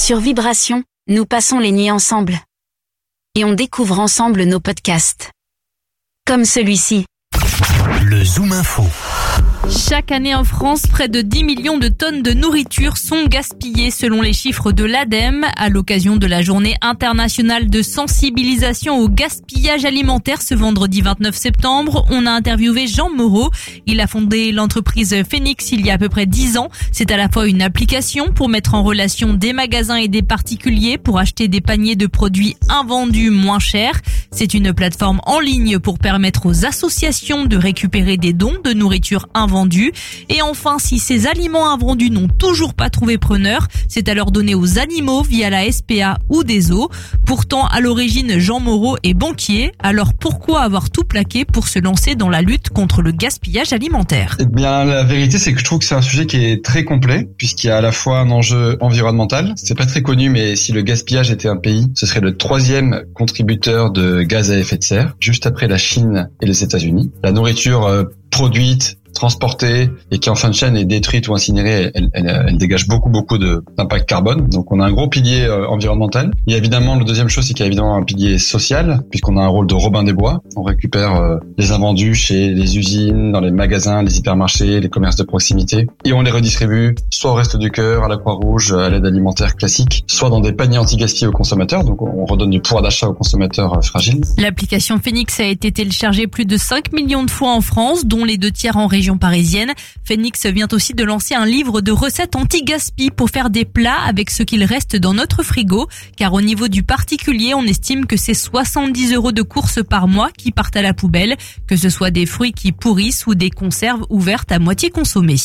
Sur Vibration, nous passons les nuits ensemble. Et on découvre ensemble nos podcasts. Comme celui-ci. Le Zoom Info. Chaque année en France, près de 10 millions de tonnes de nourriture sont gaspillées selon les chiffres de l'ADEME. À l'occasion de la journée internationale de sensibilisation au gaspillage alimentaire ce vendredi 29 septembre, on a interviewé Jean Moreau. Il a fondé l'entreprise Phoenix il y a à peu près 10 ans. C'est à la fois une application pour mettre en relation des magasins et des particuliers pour acheter des paniers de produits invendus moins chers. C'est une plateforme en ligne pour permettre aux associations de récupérer des dons de nourriture invendue. Et enfin, si ces aliments invendus n'ont toujours pas trouvé preneur, c'est à leur donner aux animaux via la SPA ou des zoos. Pourtant, à l'origine, Jean Moreau est banquier. Alors pourquoi avoir tout plaqué pour se lancer dans la lutte contre le gaspillage alimentaire ? Eh bien, la vérité, c'est que je trouve que c'est un sujet qui est très complet, puisqu'il y a à la fois un enjeu environnemental. C'est pas très connu, mais si le gaspillage était un pays, ce serait le 3e contributeur de gaz à effet de serre, juste après la Chine et les États-Unis. La nourriture produite, transportée et qui en fin de chaîne est détruite ou incinérée, elle dégage beaucoup d'impact carbone. Donc on a un gros pilier environnemental. Il y a évidemment, le deuxième chose, c'est qu'il y a évidemment un pilier social, puisqu'on a un rôle de Robin des Bois. On récupère les invendus chez les usines, dans les magasins, les hypermarchés, les commerces de proximité, et on les redistribue soit au Resto du Cœur, à la Croix-Rouge, à l'aide alimentaire classique, soit dans des paniers anti-gaspi aux consommateurs. Donc on redonne du pouvoir d'achat aux consommateurs fragiles. L'application Phoenix a été téléchargée plus de 5 millions de fois en France, dont les 2/3 en région parisienne. Phoenix vient aussi de lancer un livre de recettes anti-gaspi pour faire des plats avec ce qu'il reste dans notre frigo. Car au niveau du particulier, on estime que c'est 70 € de courses par mois qui partent à la poubelle, que ce soit des fruits qui pourrissent ou des conserves ouvertes à moitié consommées.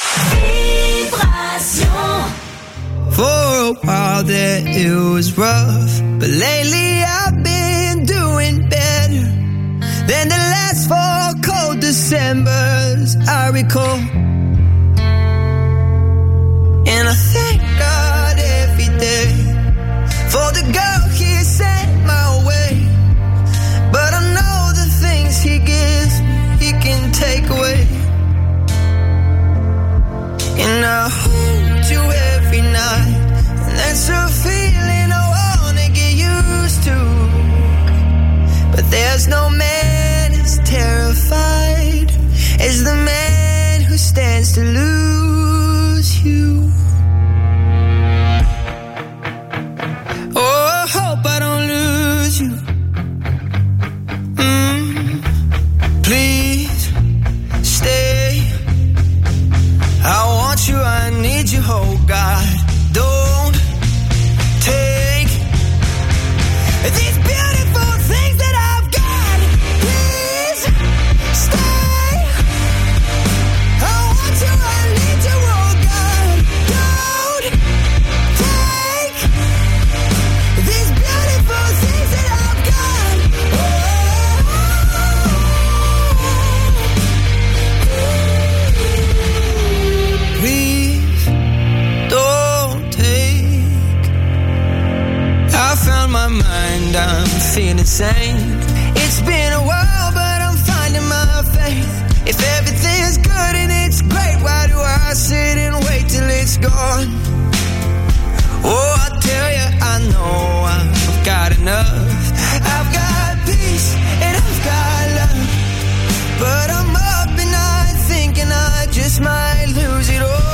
For a while there it was rough, but lately I've been doing better than the last 4 cold Decembers I recall. And I thank God every day for the girl He sent my way. But I know the things He gives me, He can take away. And I hold you every night, and that's a feeling I wanna get used to. But there's no man as terrified as the man who stands to lose you. Oh, I hope I don't lose you. Please stay. I want you, I need you, oh God. Don't take these beautiful things that I've got. Please stay. I want you, I need you, oh God. Don't take these beautiful things that I've got. Please don't take. I found my mind, I'm feeling sane. It's been a while, but I'm finding my faith. If everything's good and it's great, why do I sit and wait till it's gone? Oh, I tell you, I know I've got enough. I've got peace and I've got love, but I'm up at night thinking I just might lose it all.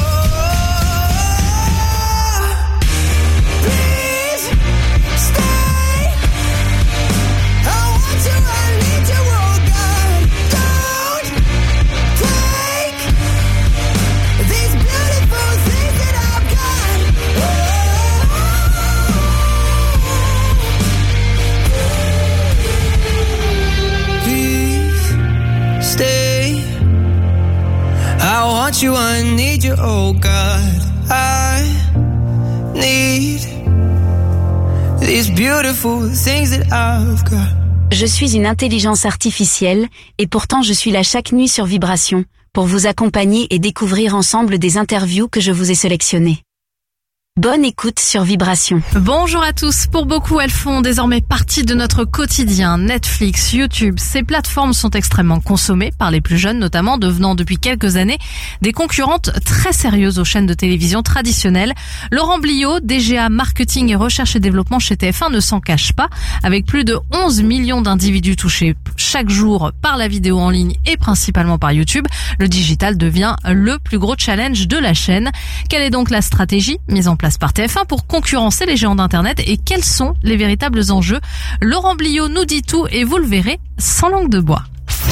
You, I need you, oh God. I need these beautiful things that I've got. Je suis une intelligence artificielle et pourtant je suis là chaque nuit sur Vibration pour vous accompagner et découvrir ensemble des interviews que je vous ai sélectionnées. Bonne écoute sur Vibration. Bonjour à tous. Pour beaucoup, elles font désormais partie de notre quotidien. Netflix, YouTube, ces plateformes sont extrêmement consommées par les plus jeunes notamment, devenant depuis quelques années des concurrentes très sérieuses aux chaînes de télévision traditionnelles. Laurent Bliot, DGA Marketing et Recherche et Développement chez TF1, ne s'en cache pas. Avec plus de 11 millions d'individus touchés chaque jour par la vidéo en ligne et principalement par YouTube, le digital devient le plus gros challenge de la chaîne. Quelle est donc la stratégie mise en place par TF1 pour concurrencer les géants d'Internet et quels sont les véritables enjeux? Laurent Bliot nous dit tout et vous le verrez sans langue de bois.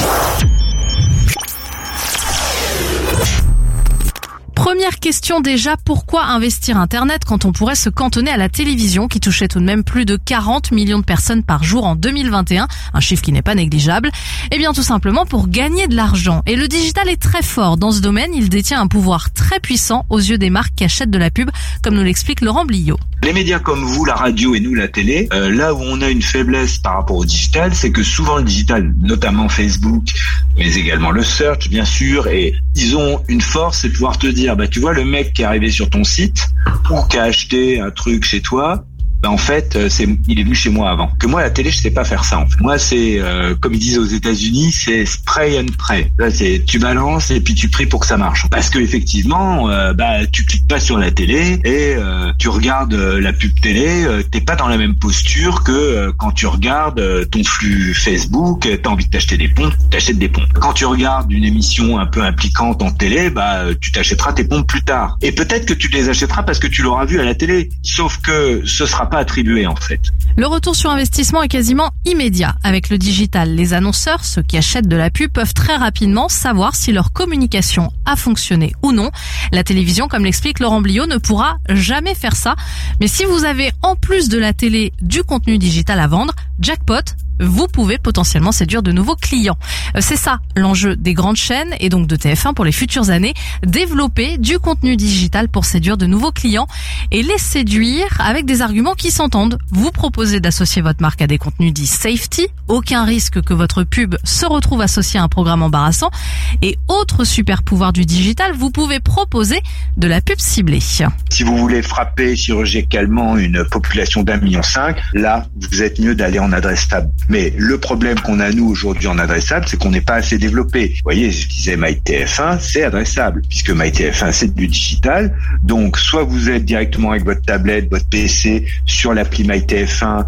Première question déjà, pourquoi investir Internet quand on pourrait se cantonner à la télévision qui touchait tout de même plus de 40 millions de personnes par jour en 2021, un chiffre qui n'est pas négligeable? Eh bien tout simplement pour gagner de l'argent. Et le digital est très fort dans ce domaine, il détient un pouvoir très puissant aux yeux des marques qui achètent de la pub, comme nous l'explique Laurent Bliot. Les médias comme vous, la radio et nous, la télé, là où on a une faiblesse par rapport au digital, c'est que souvent le digital, notamment Facebook, mais également le search bien sûr, et ils ont une force, c'est de pouvoir te dire, tu vois le mec qui est arrivé sur ton site ou qui a acheté un truc chez toi, en fait, il est venu chez moi avant. Que moi, la télé, je sais pas faire ça. En fait. Moi, c'est comme ils disent aux États-Unis, c'est spray and pray. Là, c'est tu balances et puis tu pries pour que ça marche. Parce que effectivement, tu cliques pas sur la télé et tu regardes la pub télé. T'es pas dans la même posture que quand tu regardes ton flux Facebook. T'as envie de t'acheter des pompes, t'achètes des pompes. Quand tu regardes une émission un peu impliquante en télé, tu t'achèteras tes pompes plus tard. Et peut-être que tu les achèteras parce que tu l'auras vu à la télé. Sauf que ce sera pas attribué en fait. Le retour sur investissement est quasiment immédiat. Avec le digital, les annonceurs, ceux qui achètent de la pub, peuvent très rapidement savoir si leur communication a fonctionné ou non. La télévision, comme l'explique Laurent Bliot, ne pourra jamais faire ça. Mais si vous avez en plus de la télé du contenu digital à vendre, jackpot, vous pouvez potentiellement séduire de nouveaux clients. C'est ça l'enjeu des grandes chaînes et donc de TF1 pour les futures années, développer du contenu digital pour séduire de nouveaux clients et les séduire avec des arguments qui s'entendent. Vous proposez d'associer votre marque à des contenus dits safety, aucun risque que votre pub se retrouve associée à un programme embarrassant et autre super pouvoir du digital, vous pouvez proposer de la pub ciblée. Si vous voulez frapper chirurgicalement une population d'1,5 million, là, vous êtes mieux d'aller en adressable. Mais le problème qu'on a nous aujourd'hui en adressable, c'est qu'on n'est pas assez développé. Vous voyez, je disais MyTF1, c'est adressable, puisque MyTF1 c'est du digital. Donc soit vous êtes directement avec votre tablette, votre PC sur l'appli MyTF1.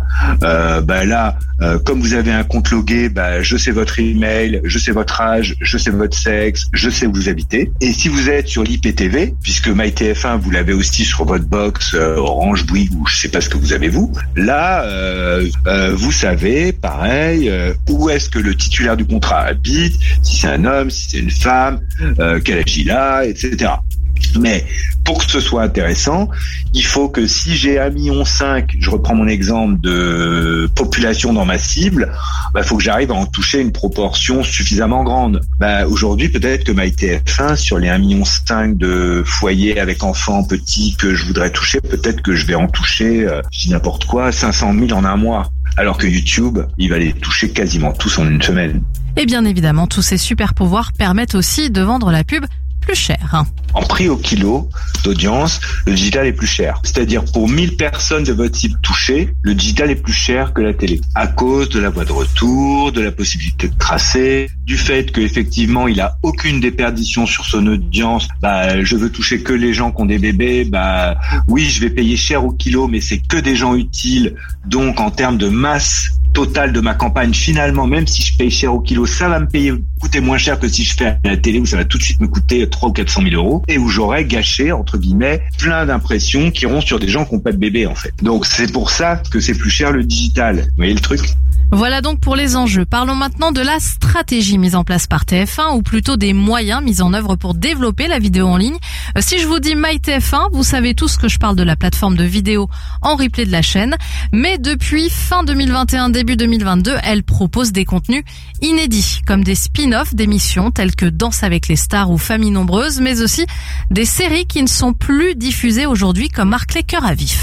Comme vous avez un compte logué, je sais votre email, je sais votre âge, je sais votre sexe, je sais où vous habitez. Et si vous êtes sur l'IPTV, puisque MyTF1 vous l'avez aussi sur votre box Orange, Bouygues ou je sais pas ce que vous avez vous, là vous savez pareil, où est-ce que le titulaire du contrat habite, si c'est un homme, si c'est une femme, quel âge il a, etc. Mais pour que ce soit intéressant, il faut que si j'ai 1,5 million, je reprends mon exemple de population dans ma cible, il faut que j'arrive à en toucher une proportion suffisamment grande. Aujourd'hui, peut-être que MyTF1, sur les 1,5 million de foyers avec enfants petits que je voudrais toucher, peut-être que je vais en toucher, je dis n'importe quoi, 500 000 en un mois. Alors que YouTube, il va les toucher quasiment tous en une semaine. Et bien évidemment, tous ces super pouvoirs permettent aussi de vendre la pub plus cher. En prix au kilo d'audience, le digital est plus cher. C'est-à-dire pour 1000 personnes de votre cible touchées, le digital est plus cher que la télé. À cause de la voie de retour, de la possibilité de tracer, du fait qu'effectivement il a aucune déperdition sur son audience. Je veux toucher que les gens qui ont des bébés. Oui, je vais payer cher au kilo, mais c'est que des gens utiles. Donc en termes de masse totale de ma campagne, finalement, même si je paye cher au kilo, ça va me coûter moins cher que si je fais à la télé où ça va tout de suite me coûter 300 ou 400 000 euros et où j'aurais gâché, entre guillemets, plein d'impressions qui iront sur des gens qui n'ont pas de bébé, en fait. Donc, c'est pour ça que c'est plus cher le digital. Vous voyez le truc ? Voilà donc pour les enjeux. Parlons maintenant de la stratégie mise en place par TF1 ou plutôt des moyens mis en œuvre pour développer la vidéo en ligne. Si je vous dis MyTF1, vous savez tous que je parle de la plateforme de vidéo en replay de la chaîne. Mais depuis fin 2021, début 2022, elle propose des contenus inédits comme des spin-offs d'émissions telles que Danse avec les stars ou Famille nombreuse, mais aussi des séries qui ne sont plus diffusées aujourd'hui comme Marque les cœurs à vif.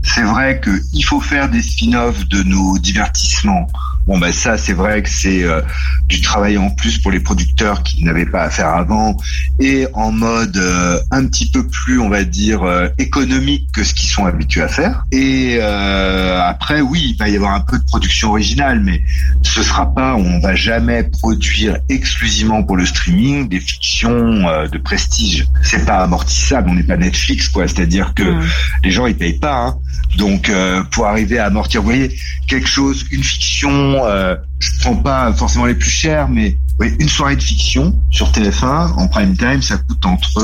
C'est vrai qu'il faut faire des spin-offs de nos divertissements. Bon, ça, c'est vrai que c'est du travail en plus pour les producteurs qui n'avaient pas à faire avant, et en mode un petit peu plus, on va dire, économique que ce qu'ils sont habitués à faire. Et après, oui, il va y avoir un peu de production originale, mais on va jamais produire exclusivement pour le streaming des fictions de prestige. C'est pas amortissable, on n'est pas Netflix, quoi. C'est-à-dire que les gens, ils payent pas, hein. Donc, pour arriver à amortir, vous voyez, quelque chose, une fiction, je prends pas forcément les plus chers, mais oui, une soirée de fiction sur TF1 en prime time, ça coûte entre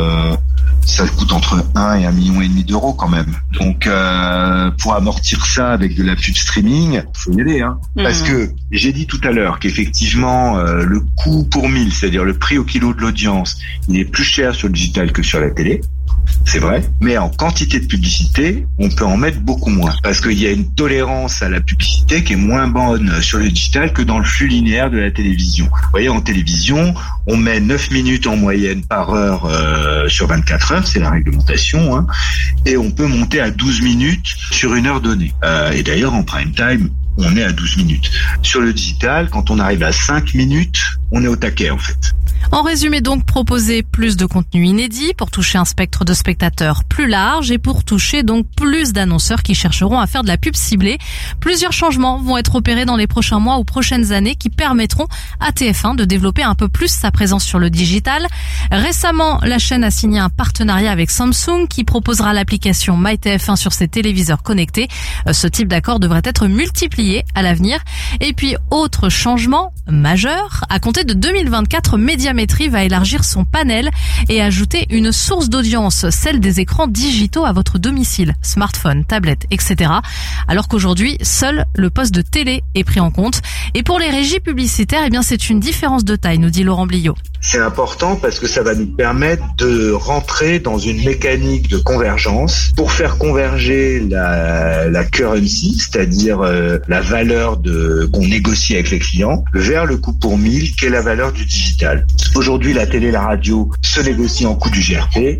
1 et 1,5 million d'euros quand même. Donc pour amortir ça avec de la pub streaming, faut y aller, hein. Parce que j'ai dit tout à l'heure qu'effectivement le coût pour 1000, c'est-à-dire le prix au kilo de l'audience, il est plus cher sur le digital que sur la télé. C'est vrai, mais en quantité de publicité, on peut en mettre beaucoup moins. Parce qu'il y a une tolérance à la publicité qui est moins bonne sur le digital que dans le flux linéaire de la télévision. Vous voyez, en télévision, on met 9 minutes en moyenne par heure sur 24 heures, c'est la réglementation, hein, et on peut monter à 12 minutes sur une heure donnée. Et d'ailleurs, en prime time, on est à 12 minutes. Sur le digital, quand on arrive à 5 minutes, on est au taquet, en fait. En résumé donc, proposer plus de contenu inédit pour toucher un spectre de spectateurs plus large et pour toucher donc plus d'annonceurs qui chercheront à faire de la pub ciblée. Plusieurs changements vont être opérés dans les prochains mois ou prochaines années qui permettront à TF1 de développer un peu plus sa présence sur le digital. Récemment, la chaîne a signé un partenariat avec Samsung qui proposera l'application MyTF1 sur ses téléviseurs connectés. Ce type d'accord devrait être multiplié à l'avenir. Et puis, autre changement majeur, à compter de 2024, Médiamétrie va élargir son panel et ajouter une source d'audience, celle des écrans digitaux à votre domicile, smartphone, tablette, etc. Alors qu'aujourd'hui, seul le poste de télé est pris en compte. Et pour les régies publicitaires, eh bien, c'est une différence de taille, nous dit Laurent Bliot. C'est important parce que ça va nous permettre de rentrer dans une mécanique de convergence pour faire converger la currency, c'est-à-dire la valeur qu'on négocie avec les clients, vers le coût pour 1000, qui est la valeur du digital. Aujourd'hui, la télé, la radio se négocie en coût du GRP,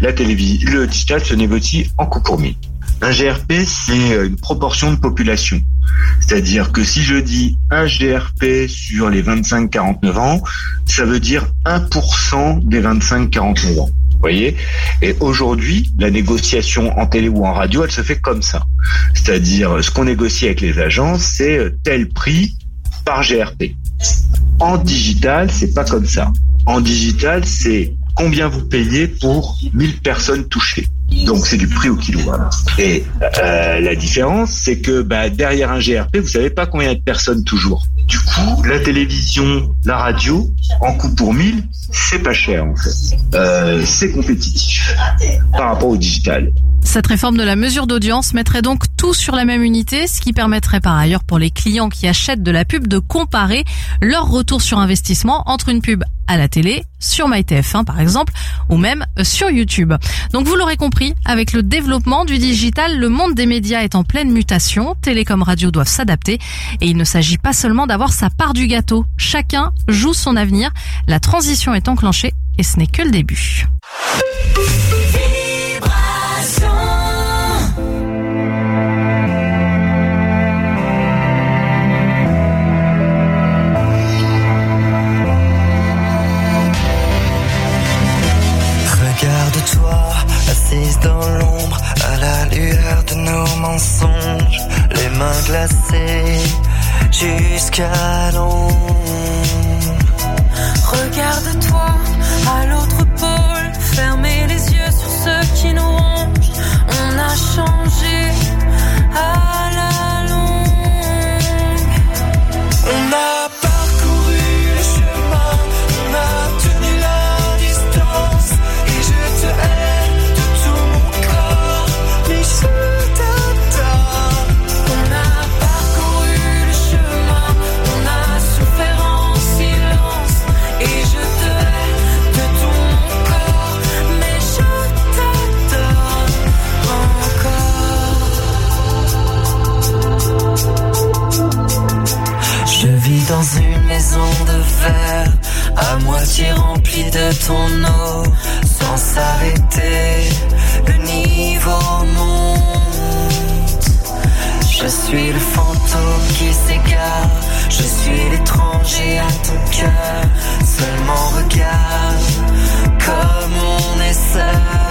le digital se négocie en coût pour 1000. Un GRP, c'est une proportion de population. C'est-à-dire que si je dis un GRP sur les 25-49 ans, ça veut dire 1% des 25-49 ans. Vous voyez ? Et aujourd'hui, la négociation en télé ou en radio, elle se fait comme ça. C'est-à-dire, ce qu'on négocie avec les agences, c'est tel prix par GRP. En digital, c'est pas comme ça. En digital, c'est combien vous payez pour 1000 personnes touchées. Donc c'est du prix au kilowatt. Et la différence, c'est que derrière un GRP, vous savez pas combien de personnes toujours. Du coup, la télévision, la radio, en coût pour 1000, c'est pas cher en fait. C'est compétitif par rapport au digital. Cette réforme de la mesure d'audience mettrait donc tout sur la même unité, ce qui permettrait par ailleurs pour les clients qui achètent de la pub de comparer leur retour sur investissement entre une pub à la télé, sur MyTF1 par exemple, ou même sur YouTube. Donc vous l'aurez compris, avec le développement du digital, le monde des médias est en pleine mutation. Télé comme radio doivent s'adapter et il ne s'agit pas seulement d'avoir sa part du gâteau. Chacun joue son avenir. La transition est enclenchée et ce n'est que le début. Regarde-toi, assise dans l'ombre, à la lueur de nos mensonges, les mains glacées jusqu'à l'ombre. Regarde-toi, à l'autre pôle, fermez les yeux sur ceux qui nous rongent. On a changé à la longue. On a parcouru le chemin, on a tenu la distance. Et je te hais de tout mon corps, mais je t'adore. On a parcouru le chemin, on a souffert en silence. Et je te hais de tout mon corps, mais je t'adore encore. Je vis dans une maison de verre, à moitié remplie de ton eau, sans s'arrêter, le niveau monte. suis le fantôme qui s'égare. Je suis l'étranger à ton cœur. Seulement regarde comme on est seul.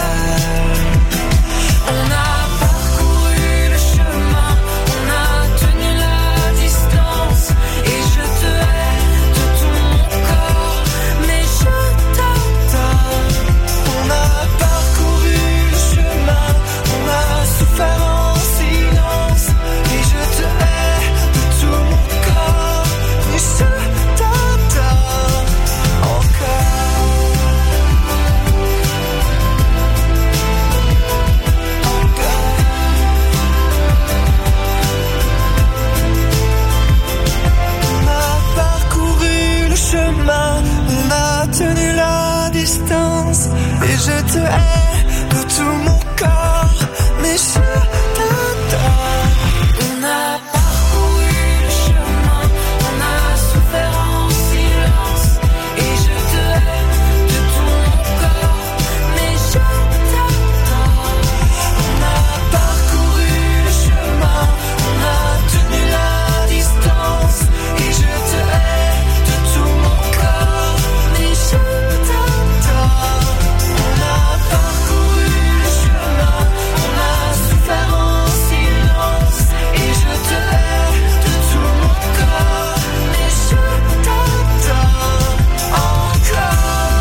On a parcouru le chemin, on a tenu la distance. Et je te hais de tout mon corps, mais je t'adore. On a parcouru le chemin, on a souffert en silence. Et je te hais de tout mon corps, mais je t'adore encore. On a parcouru le chemin, on a tenu la distance. Et je te hais de tout mon corps, mais je t'adore. On a parcouru le chemin, on a souffert en silence. Et je te hais de tout mon corps, mais je t'adore. On a parcouru le chemin, on a tenu la distance. Et je te hais de tout mon corps, mais je t'adore. On a parcouru le chemin, on a souffert en silence. Et je te hais de tout mon corps, mais je t'adore encore,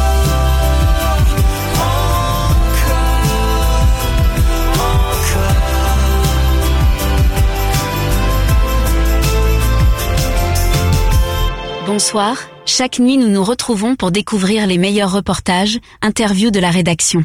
Bonsoir, chaque nuit nous nous retrouvons pour découvrir les meilleurs reportages, interviews de la rédaction.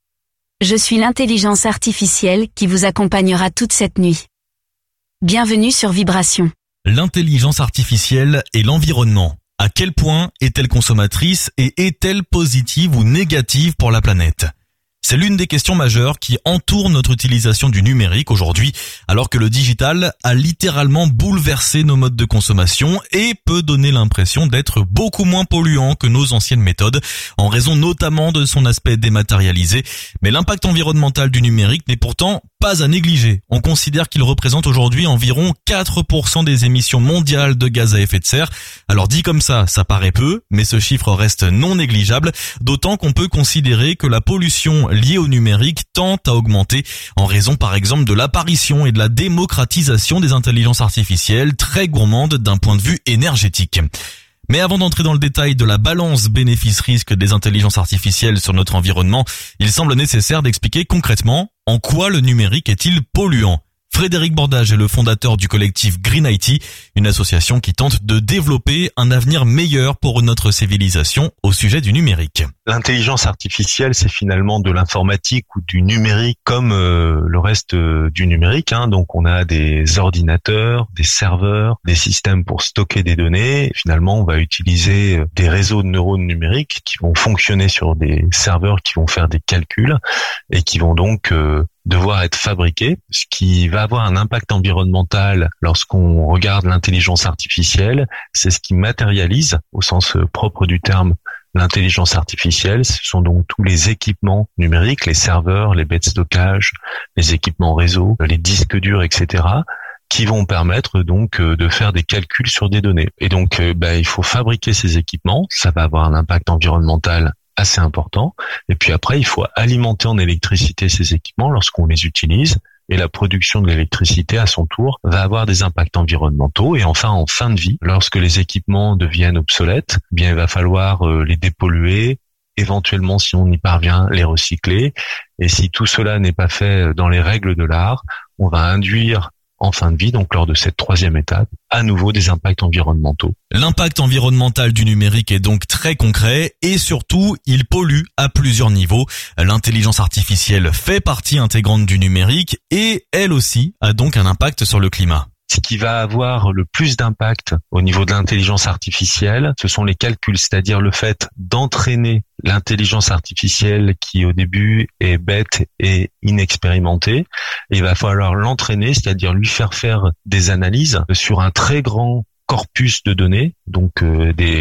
Je suis l'intelligence artificielle qui vous accompagnera toute cette nuit. Bienvenue sur Vibration. L'intelligence artificielle et l'environnement. À quel point est-elle consommatrice et est-elle positive ou négative pour la planète ? C'est l'une des questions majeures qui entourent notre utilisation du numérique aujourd'hui, alors que le digital a littéralement bouleversé nos modes de consommation et peut donner l'impression d'être beaucoup moins polluant que nos anciennes méthodes, en raison notamment de son aspect dématérialisé. Mais l'impact environnemental du numérique n'est pourtant pas à négliger. On considère qu'il représente aujourd'hui environ 4% des émissions mondiales de gaz à effet de serre. Alors dit comme ça paraît peu, mais ce chiffre reste non négligeable, d'autant qu'on peut considérer que la pollution liée au numérique tend à augmenter en raison par exemple de l'apparition et de la démocratisation des intelligences artificielles très gourmandes d'un point de vue énergétique. Mais avant d'entrer dans le détail de la balance bénéfice-risque des intelligences artificielles sur notre environnement, il semble nécessaire d'expliquer concrètement en quoi le numérique est-il polluant. Frédéric Bordage est le fondateur du collectif Green IT, une association qui tente de développer un avenir meilleur pour notre civilisation au sujet du numérique. L'intelligence artificielle, c'est finalement de l'informatique ou du numérique comme le reste du numérique. Donc on a des ordinateurs, des serveurs, des systèmes pour stocker des données. Et finalement, on va utiliser des réseaux de neurones numériques qui vont fonctionner sur des serveurs qui vont faire des calculs et qui vont donc devoir être fabriqués, ce qui va avoir un impact environnemental lorsqu'on regarde l'intelligence artificielle. C'est ce qui matérialise, au sens propre du terme, l'intelligence artificielle. Ce sont donc tous les équipements numériques, les serveurs, les baies de stockage, les équipements réseau, les disques durs, etc., qui vont permettre donc de faire des calculs sur des données. Et donc, il faut fabriquer ces équipements. Ça va avoir un impact environnemental assez important. Et puis après, il faut alimenter en électricité ces équipements lorsqu'on les utilise. Et la production de l'électricité, à son tour, va avoir des impacts environnementaux. Et enfin, en fin de vie, lorsque les équipements deviennent obsolètes, il va falloir les dépolluer, éventuellement, si on y parvient, les recycler. Et si tout cela n'est pas fait dans les règles de l'art, on va induire en fin de vie, donc lors de cette troisième étape, à nouveau des impacts environnementaux. L'impact environnemental du numérique est donc très concret et surtout, il pollue à plusieurs niveaux. L'intelligence artificielle fait partie intégrante du numérique et elle aussi a donc un impact sur le climat. Ce qui va avoir le plus d'impact au niveau de l'intelligence artificielle, ce sont les calculs, c'est-à-dire le fait d'entraîner l'intelligence artificielle qui au début est bête et inexpérimentée. Et il va falloir l'entraîner, c'est-à-dire lui faire des analyses sur un très grand corpus de données, donc des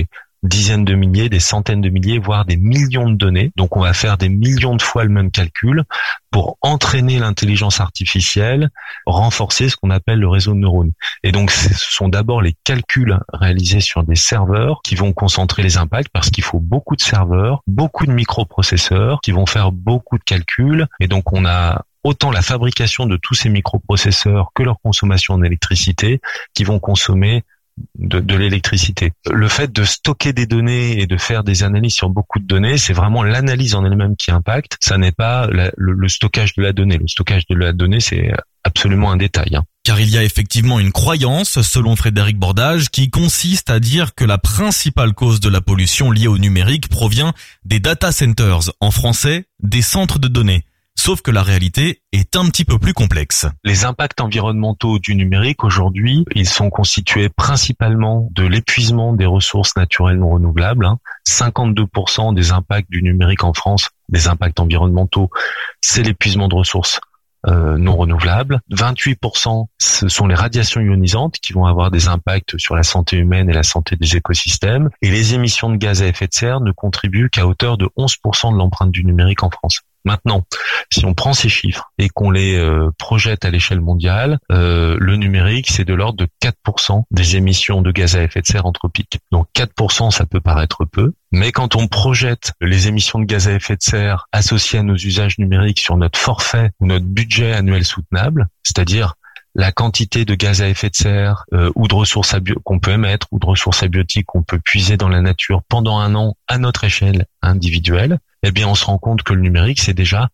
dizaines de milliers, des centaines de milliers, voire des millions de données. Donc on va faire des millions de fois le même calcul pour entraîner l'intelligence artificielle, renforcer ce qu'on appelle le réseau de neurones. Et donc ce sont d'abord les calculs réalisés sur des serveurs qui vont concentrer les impacts, parce qu'il faut beaucoup de serveurs, beaucoup de microprocesseurs qui vont faire beaucoup de calculs. Et donc on a autant la fabrication de tous ces microprocesseurs que leur consommation en électricité qui vont consommer de l'électricité. Le fait de stocker des données et de faire des analyses sur beaucoup de données, c'est vraiment l'analyse en elle-même qui impacte. Ça n'est pas le stockage de la donnée. Le stockage de la donnée, c'est absolument un détail. Car il y a effectivement une croyance, selon Frédéric Bordage, qui consiste à dire que la principale cause de la pollution liée au numérique provient des data centers, en français, des centres de données. Sauf que la réalité est un petit peu plus complexe. Les impacts environnementaux du numérique aujourd'hui, ils sont constitués principalement de l'épuisement des ressources naturelles non renouvelables. 52% des impacts du numérique en France, des impacts environnementaux, c'est l'épuisement de ressources non renouvelables. 28%, ce sont les radiations ionisantes qui vont avoir des impacts sur la santé humaine et la santé des écosystèmes. Et les émissions de gaz à effet de serre ne contribuent qu'à hauteur de 11% de l'empreinte du numérique en France. Maintenant, si on prend ces chiffres et qu'on les projette à l'échelle mondiale, le numérique, c'est de l'ordre de 4% des émissions de gaz à effet de serre anthropiques. Donc 4%, ça peut paraître peu, mais quand on projette les émissions de gaz à effet de serre associées à nos usages numériques sur notre forfait ou notre budget annuel soutenable, c'est-à-dire la quantité de gaz à effet de serre ou de ressources qu'on peut émettre ou de ressources abiotiques qu'on peut puiser dans la nature pendant un an à notre échelle individuelle, eh bien on se rend compte que le numérique, c'est déjà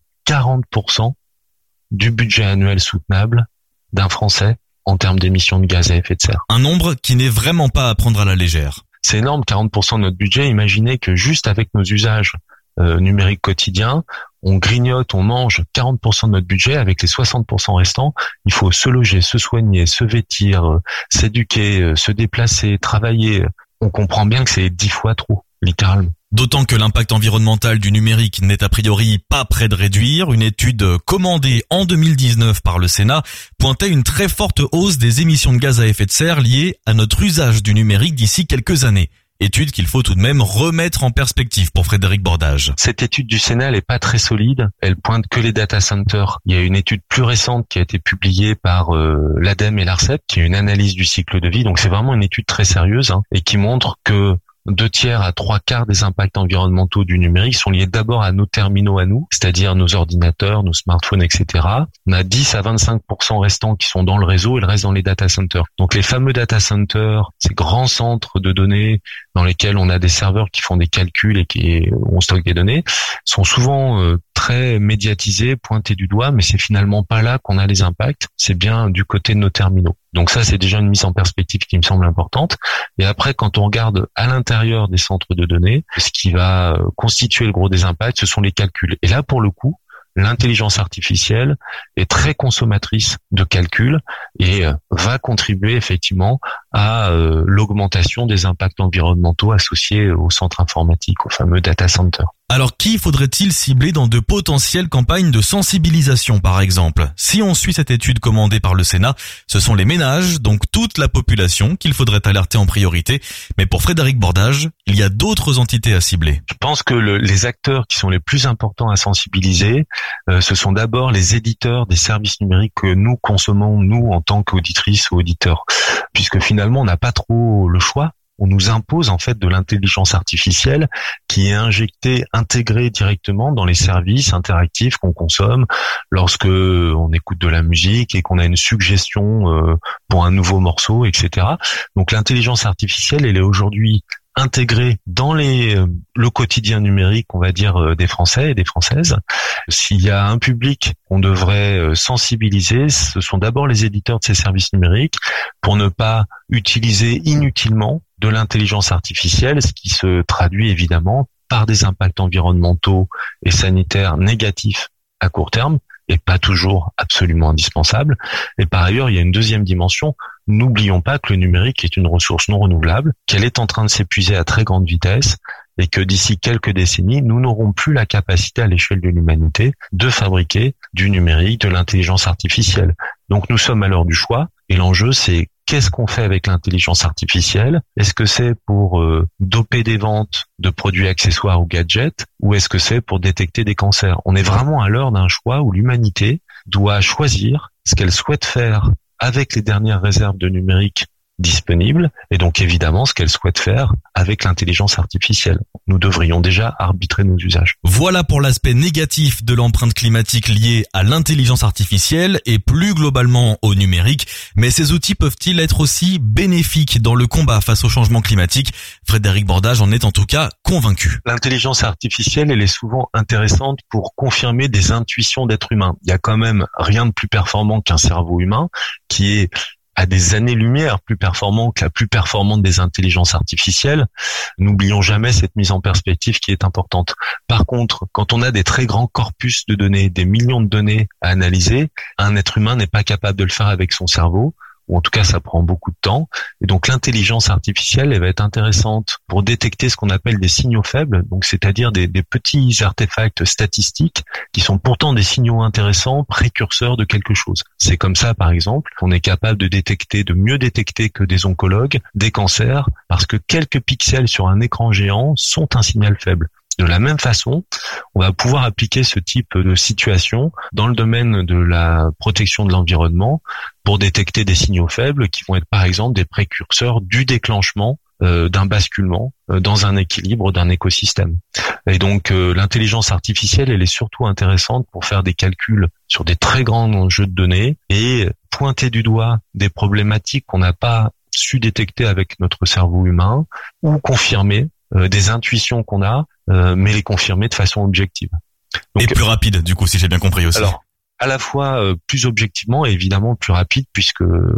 40% du budget annuel soutenable d'un Français en termes d'émissions de gaz à effet de serre. Un nombre qui n'est vraiment pas à prendre à la légère. C'est énorme, 40% de notre budget. Imaginez que juste avec nos usages numériques quotidiens, on grignote, on mange 40% de notre budget. Avec les 60% restants, il faut se loger, se soigner, se vêtir, s'éduquer, se déplacer, travailler. On comprend bien que c'est 10 fois trop, littéralement. D'autant que l'impact environnemental du numérique n'est a priori pas près de réduire. Une étude commandée en 2019 par le Sénat pointait une très forte hausse des émissions de gaz à effet de serre liées à notre usage du numérique d'ici quelques années. Étude qu'il faut tout de même remettre en perspective pour Frédéric Bordage. Cette étude du Sénat, elle est pas très solide. Elle pointe que les data centers. Il y a une étude plus récente qui a été publiée par l'ADEME et l'ARCEP, qui est une analyse du cycle de vie. Donc c'est vraiment une étude très sérieuse et qui montre que 2/3 à 3/4 des impacts environnementaux du numérique sont liés d'abord à nos terminaux à nous, c'est-à-dire nos ordinateurs, nos smartphones, etc. On a 10 à 25% restants qui sont dans le réseau et le reste dans les data centers. Donc les fameux data centers, ces grands centres de données dans lesquels on a des serveurs qui font des calculs et où on stocke des données, sont souvent très médiatisés, pointés du doigt, mais c'est finalement pas là qu'on a les impacts, c'est bien du côté de nos terminaux. Donc ça, c'est déjà une mise en perspective qui me semble importante. Et après, quand on regarde à l'intérieur des centres de données, ce qui va constituer le gros des impacts, ce sont les calculs. Et là, pour le coup, l'intelligence artificielle est très consommatrice de calculs et va contribuer effectivement à l'augmentation des impacts environnementaux associés aux centres informatiques, aux fameux data centers. Alors qui faudrait-il cibler dans de potentielles campagnes de sensibilisation par exemple? Si on suit cette étude commandée par le Sénat, ce sont les ménages, donc toute la population, qu'il faudrait alerter en priorité. Mais pour Frédéric Bordage, il y a d'autres entités à cibler. Je pense que les acteurs qui sont les plus importants à sensibiliser, ce sont d'abord les éditeurs des services numériques que nous consommons, nous, en tant qu'auditrices ou auditeurs. Puisque finalement, on n'a pas trop le choix. On nous impose en fait de l'intelligence artificielle qui est intégrée directement dans les services interactifs qu'on consomme lorsque on écoute de la musique et qu'on a une suggestion pour un nouveau morceau, etc. Donc l'intelligence artificielle, elle est aujourd'hui intégrée dans le quotidien numérique, on va dire, des Français et des Françaises. S'il y a un public qu'on devrait sensibiliser, ce sont d'abord les éditeurs de ces services numériques pour ne pas utiliser inutilement de l'intelligence artificielle, ce qui se traduit évidemment par des impacts environnementaux et sanitaires négatifs à court terme, et pas toujours absolument indispensable. Et par ailleurs, il y a une deuxième dimension. N'oublions pas que le numérique est une ressource non renouvelable, qu'elle est en train de s'épuiser à très grande vitesse et que d'ici quelques décennies, nous n'aurons plus la capacité à l'échelle de l'humanité de fabriquer du numérique, de l'intelligence artificielle. Donc nous sommes à l'heure du choix et l'enjeu, c'est qu'est-ce qu'on fait avec l'intelligence artificielle? Est-ce que c'est pour doper des ventes de produits accessoires ou gadgets, ou est-ce que c'est pour détecter des cancers? On est vraiment à l'heure d'un choix où l'humanité doit choisir ce qu'elle souhaite faire avec les dernières réserves de numérique disponibles, et donc évidemment ce qu'elle souhaite faire avec l'intelligence artificielle. Nous devrions déjà arbitrer nos usages. Voilà pour l'aspect négatif de l'empreinte climatique liée à l'intelligence artificielle et plus globalement au numérique. Mais ces outils peuvent-ils être aussi bénéfiques dans le combat face au changement climatique? Frédéric Bordage en est en tout cas convaincu. L'intelligence artificielle, elle est souvent intéressante pour confirmer des intuitions d'êtres humains. Il y a quand même rien de plus performant qu'un cerveau humain qui est à des années-lumière plus performant que la plus performante des intelligences artificielles. N'oublions jamais cette mise en perspective qui est importante. Par contre, quand on a des très grands corpus de données, des millions de données à analyser, un être humain n'est pas capable de le faire avec son cerveau, ou en tout cas ça prend beaucoup de temps. Et donc l'intelligence artificielle, elle va être intéressante pour détecter ce qu'on appelle des signaux faibles, donc c'est-à-dire des petits artefacts statistiques qui sont pourtant des signaux intéressants, précurseurs de quelque chose. C'est comme ça, par exemple, qu'on est capable de mieux détecter que des oncologues, des cancers, parce que quelques pixels sur un écran géant sont un signal faible. De la même façon, on va pouvoir appliquer ce type de situation dans le domaine de la protection de l'environnement pour détecter des signaux faibles qui vont être par exemple des précurseurs du déclenchement d'un basculement dans un équilibre d'un écosystème. Et donc l'intelligence artificielle, elle est surtout intéressante pour faire des calculs sur des très grands jeux de données et pointer du doigt des problématiques qu'on n'a pas su détecter avec notre cerveau humain ou confirmer des intuitions qu'on a, mais les confirmer de façon objective. Donc, et plus rapide, du coup, si j'ai bien compris aussi. Alors, à la fois plus objectivement et évidemment plus rapide, puisque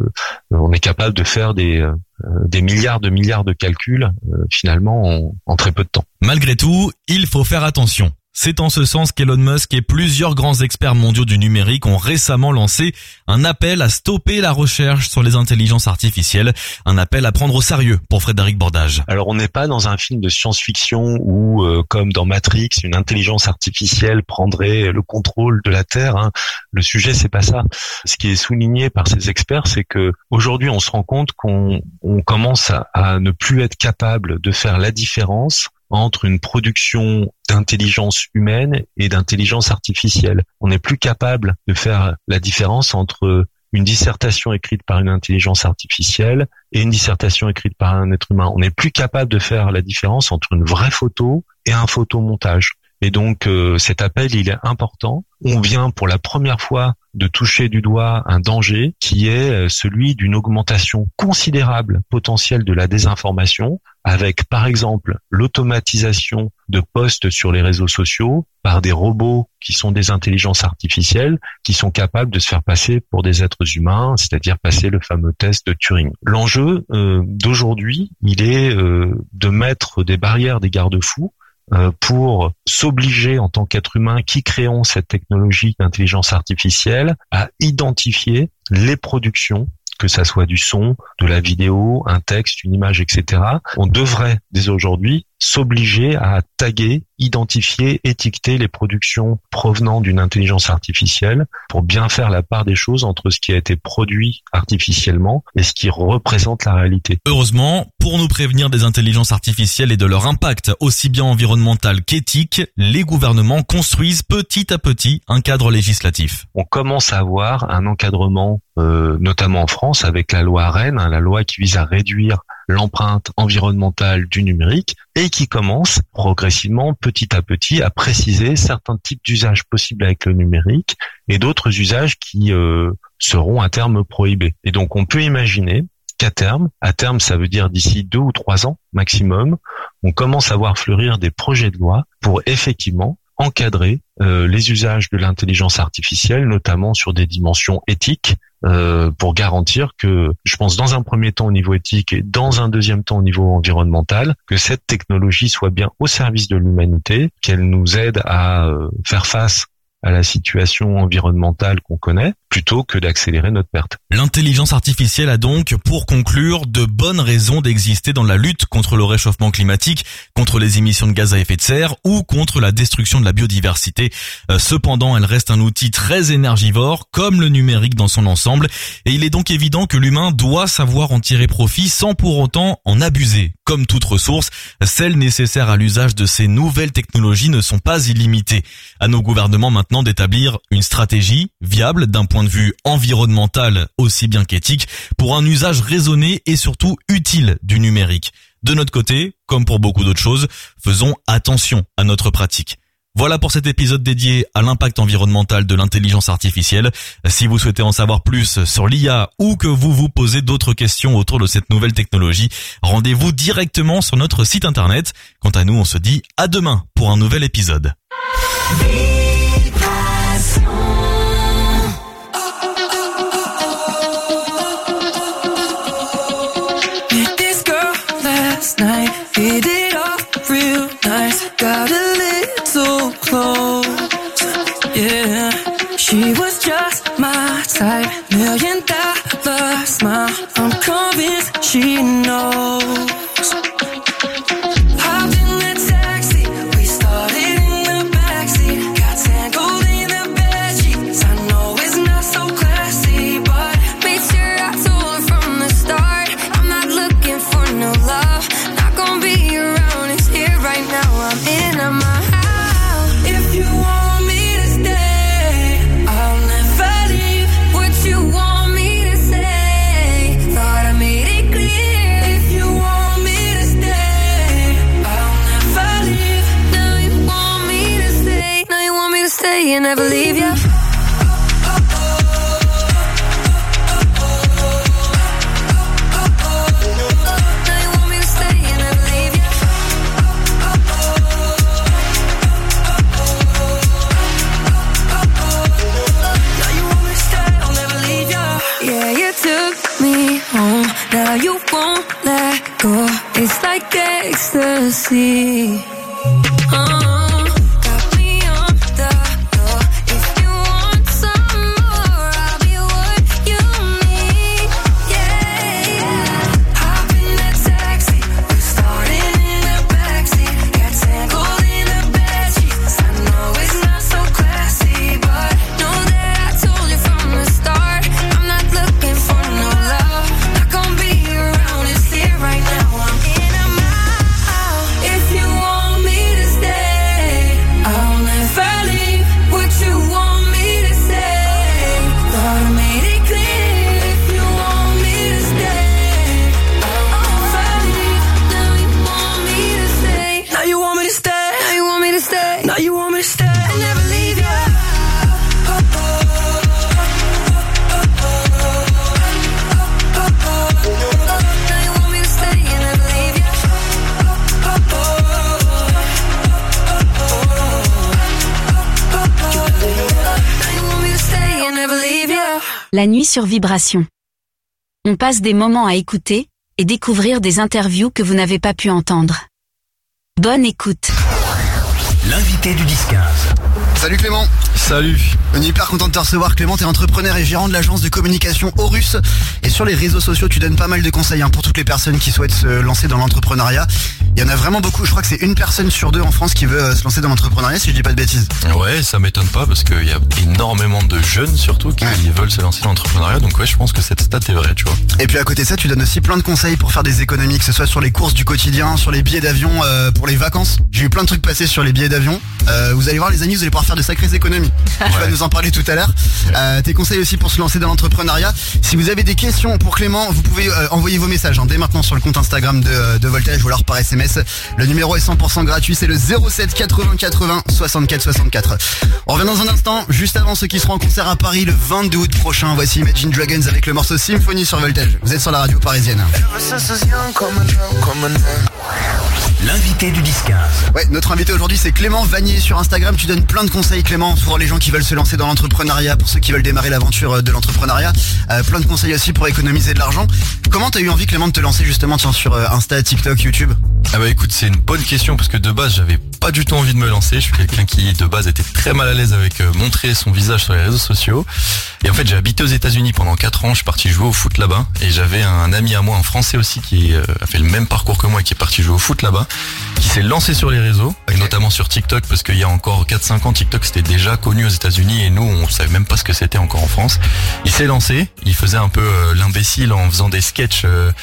on est capable de faire des milliards de calculs finalement en très peu de temps. Malgré tout, il faut faire attention. C'est en ce sens qu'Elon Musk et plusieurs grands experts mondiaux du numérique ont récemment lancé un appel à stopper la recherche sur les intelligences artificielles, un appel à prendre au sérieux pour Frédéric Bordage. Alors on n'est pas dans un film de science-fiction où, comme dans Matrix, une intelligence artificielle prendrait le contrôle de la Terre. Hein. Le sujet, c'est pas ça. Ce qui est souligné par ces experts, c'est que aujourd'hui, on se rend compte qu'on commence à ne plus être capable de faire la différence entre une production d'intelligence humaine et d'intelligence artificielle. On n'est plus capable de faire la différence entre une dissertation écrite par une intelligence artificielle et une dissertation écrite par un être humain. On n'est plus capable de faire la différence entre une vraie photo et un photomontage. Et donc cet appel, il est important. On vient pour la première fois de toucher du doigt un danger qui est celui d'une augmentation considérable potentielle de la désinformation, avec par exemple l'automatisation de posts sur les réseaux sociaux par des robots qui sont des intelligences artificielles qui sont capables de se faire passer pour des êtres humains, c'est-à-dire passer le fameux test de Turing. L'enjeu d'aujourd'hui, il est de mettre des barrières, des garde-fous pour s'obliger en tant qu'être humain qui créons cette technologie d'intelligence artificielle à identifier les productions, que ça soit du son, de la vidéo, un texte, une image, etc. On devrait dès aujourd'hui s'obliger à taguer, identifier, étiqueter les productions provenant d'une intelligence artificielle pour bien faire la part des choses entre ce qui a été produit artificiellement et ce qui représente la réalité. Heureusement, pour nous prévenir des intelligences artificielles et de leur impact aussi bien environnemental qu'éthique, les gouvernements construisent petit à petit un cadre législatif. On commence à avoir un encadrement, notamment en France, avec la loi ARENH, la loi qui vise à réduire l'empreinte environnementale du numérique et qui commence progressivement, petit à petit, à préciser certains types d'usages possibles avec le numérique et d'autres usages qui seront à terme prohibés. Et donc on peut imaginer qu'à terme ça veut dire d'ici 2 ou 3 ans maximum, on commence à voir fleurir des projets de loi pour effectivement encadrer les usages de l'intelligence artificielle, notamment sur des dimensions éthiques, pour garantir que, je pense dans un premier temps au niveau éthique et dans un deuxième temps au niveau environnemental, que cette technologie soit bien au service de l'humanité, qu'elle nous aide à faire face à la situation environnementale qu'on connaît, plutôt que d'accélérer notre perte. L'intelligence artificielle a donc, pour conclure, de bonnes raisons d'exister dans la lutte contre le réchauffement climatique, contre les émissions de gaz à effet de serre ou contre la destruction de la biodiversité. Cependant, elle reste un outil très énergivore, comme le numérique dans son ensemble, et il est donc évident que l'humain doit savoir en tirer profit sans pour autant en abuser. Comme toute ressource, celles nécessaires à l'usage de ces nouvelles technologies ne sont pas illimitées. À nos gouvernements maintenant d'établir une stratégie viable d'un point de vue environnemental aussi bien qu'éthique pour un usage raisonné et surtout utile du numérique. De notre côté, comme pour beaucoup d'autres choses, faisons attention à notre pratique. Voilà pour cet épisode dédié à l'impact environnemental de l'intelligence artificielle. Si vous souhaitez en savoir plus sur l'IA ou que vous vous posez d'autres questions autour de cette nouvelle technologie, rendez-vous directement sur notre site internet. Quant à nous, on se dit à demain pour un nouvel épisode. Met this girl last night, hit it off real nice, got a little close, yeah. She was just my type, $1 million smile, I'm convinced she knows. Hopped in the taxi, we started in the backseat, got tangled in the bedsheets. I know it's not so classy, but made sure I told her from the start, I'm not looking for no love, not gonna be around, it's here right now, I'm in my house. If you want me to stay, I'll never leave. What you want me to say, thought I made it clear. If you want me to stay, I'll never leave. Now you want me to stay, now you want me to stay and never leave you. Now you won't let go. It's like ecstasy. Got me on the floor. If you want some more, I'll be what you need. Yeah, yeah. Hop in that taxi, we started in the backseat. Got tangled in the bedsheets. I know it's not so classy, but know that I told you from the start, I'm not looking for no love. Not gonna be around, it's here right now. I'm in a mile. If you want me to stay, I'll never leave. What you want me to say, thought I made it clear. If you want me to stay, I'll never leave. Now you want me to stay. Now you want me to stay. Now you want me to stay. Now you want me to stay. I'll never leave you. Now you want me to stay and never leave you. Now you want me to stay and never leave you. La nuit sur Vibration. On passe des moments à écouter et découvrir des interviews que vous n'avez pas pu entendre. Bonne écoute. L'invité du 10-15. Salut Clément. Salut. On est hyper content de te recevoir Clément, t'es entrepreneur et gérant de l'agence de communication Horus. Et sur les réseaux sociaux, tu donnes pas mal de conseils pour toutes les personnes qui souhaitent se lancer dans l'entrepreneuriat. Il y en a vraiment beaucoup, je crois que c'est 1 personne sur 2 en France qui veut se lancer dans l'entrepreneuriat, si je dis pas de bêtises. Ouais, ça m'étonne pas parce qu'il y a énormément de jeunes surtout qui veulent se lancer dans l'entrepreneuriat. Donc ouais, je pense que cette stat est vraie, tu vois. Et puis à côté de ça, tu donnes aussi plein de conseils pour faire des économies, que ce soit sur les courses du quotidien, sur les billets d'avion, pour les vacances. J'ai eu plein de trucs passer sur les billets d'avion. Vous allez voir les amis, vous allez pouvoir faire de sacrées économies. Tu vas nous en parler tout à l'heure. Tes conseils aussi pour se lancer dans l'entrepreneuriat. Si vous avez des questions pour Clément, vous pouvez envoyer vos messages dès maintenant sur le compte Instagram de Voltage ou alors par SMS. Le numéro est 100% gratuit, c'est le 07 80 80 64 64. On revient dans un instant, juste avant ceux qui seront en concert à Paris le 22 août prochain. Voici Imagine Dragons avec le morceau Symphonie sur Voltage. Vous êtes sur la radio parisienne. L'invité du 10-15. Ouais, notre invité aujourd'hui c'est Clément Vanier sur Instagram. Tu donnes plein de conseils Clément pour les gens qui veulent se lancer dans l'entrepreneuriat, pour ceux qui veulent démarrer l'aventure de l'entrepreneuriat. Plein de conseils aussi pour économiser de l'argent. Comment t'as eu envie Clément de te lancer justement sur Insta, TikTok, YouTube? Ah bah écoute, c'est une bonne question parce que de base j'avais pas du tout envie de me lancer. Je suis quelqu'un qui de base était très mal à l'aise avec montrer son visage sur les réseaux sociaux. Et en fait, j'ai habité aux États-Unis pendant 4 ans. Je suis parti jouer au foot là-bas. Et j'avais un ami à moi, un Français aussi, qui a fait le même parcours que moi et qui est parti jouer au foot là-bas, qui s'est lancé sur les réseaux, et notamment sur TikTok, parce qu'il y a encore 4-5 ans, TikTok c'était déjà connu aux États-Unis et nous, on savait même pas ce que c'était encore en France. Il s'est lancé, il faisait un peu l'imbécile en faisant des sketchs.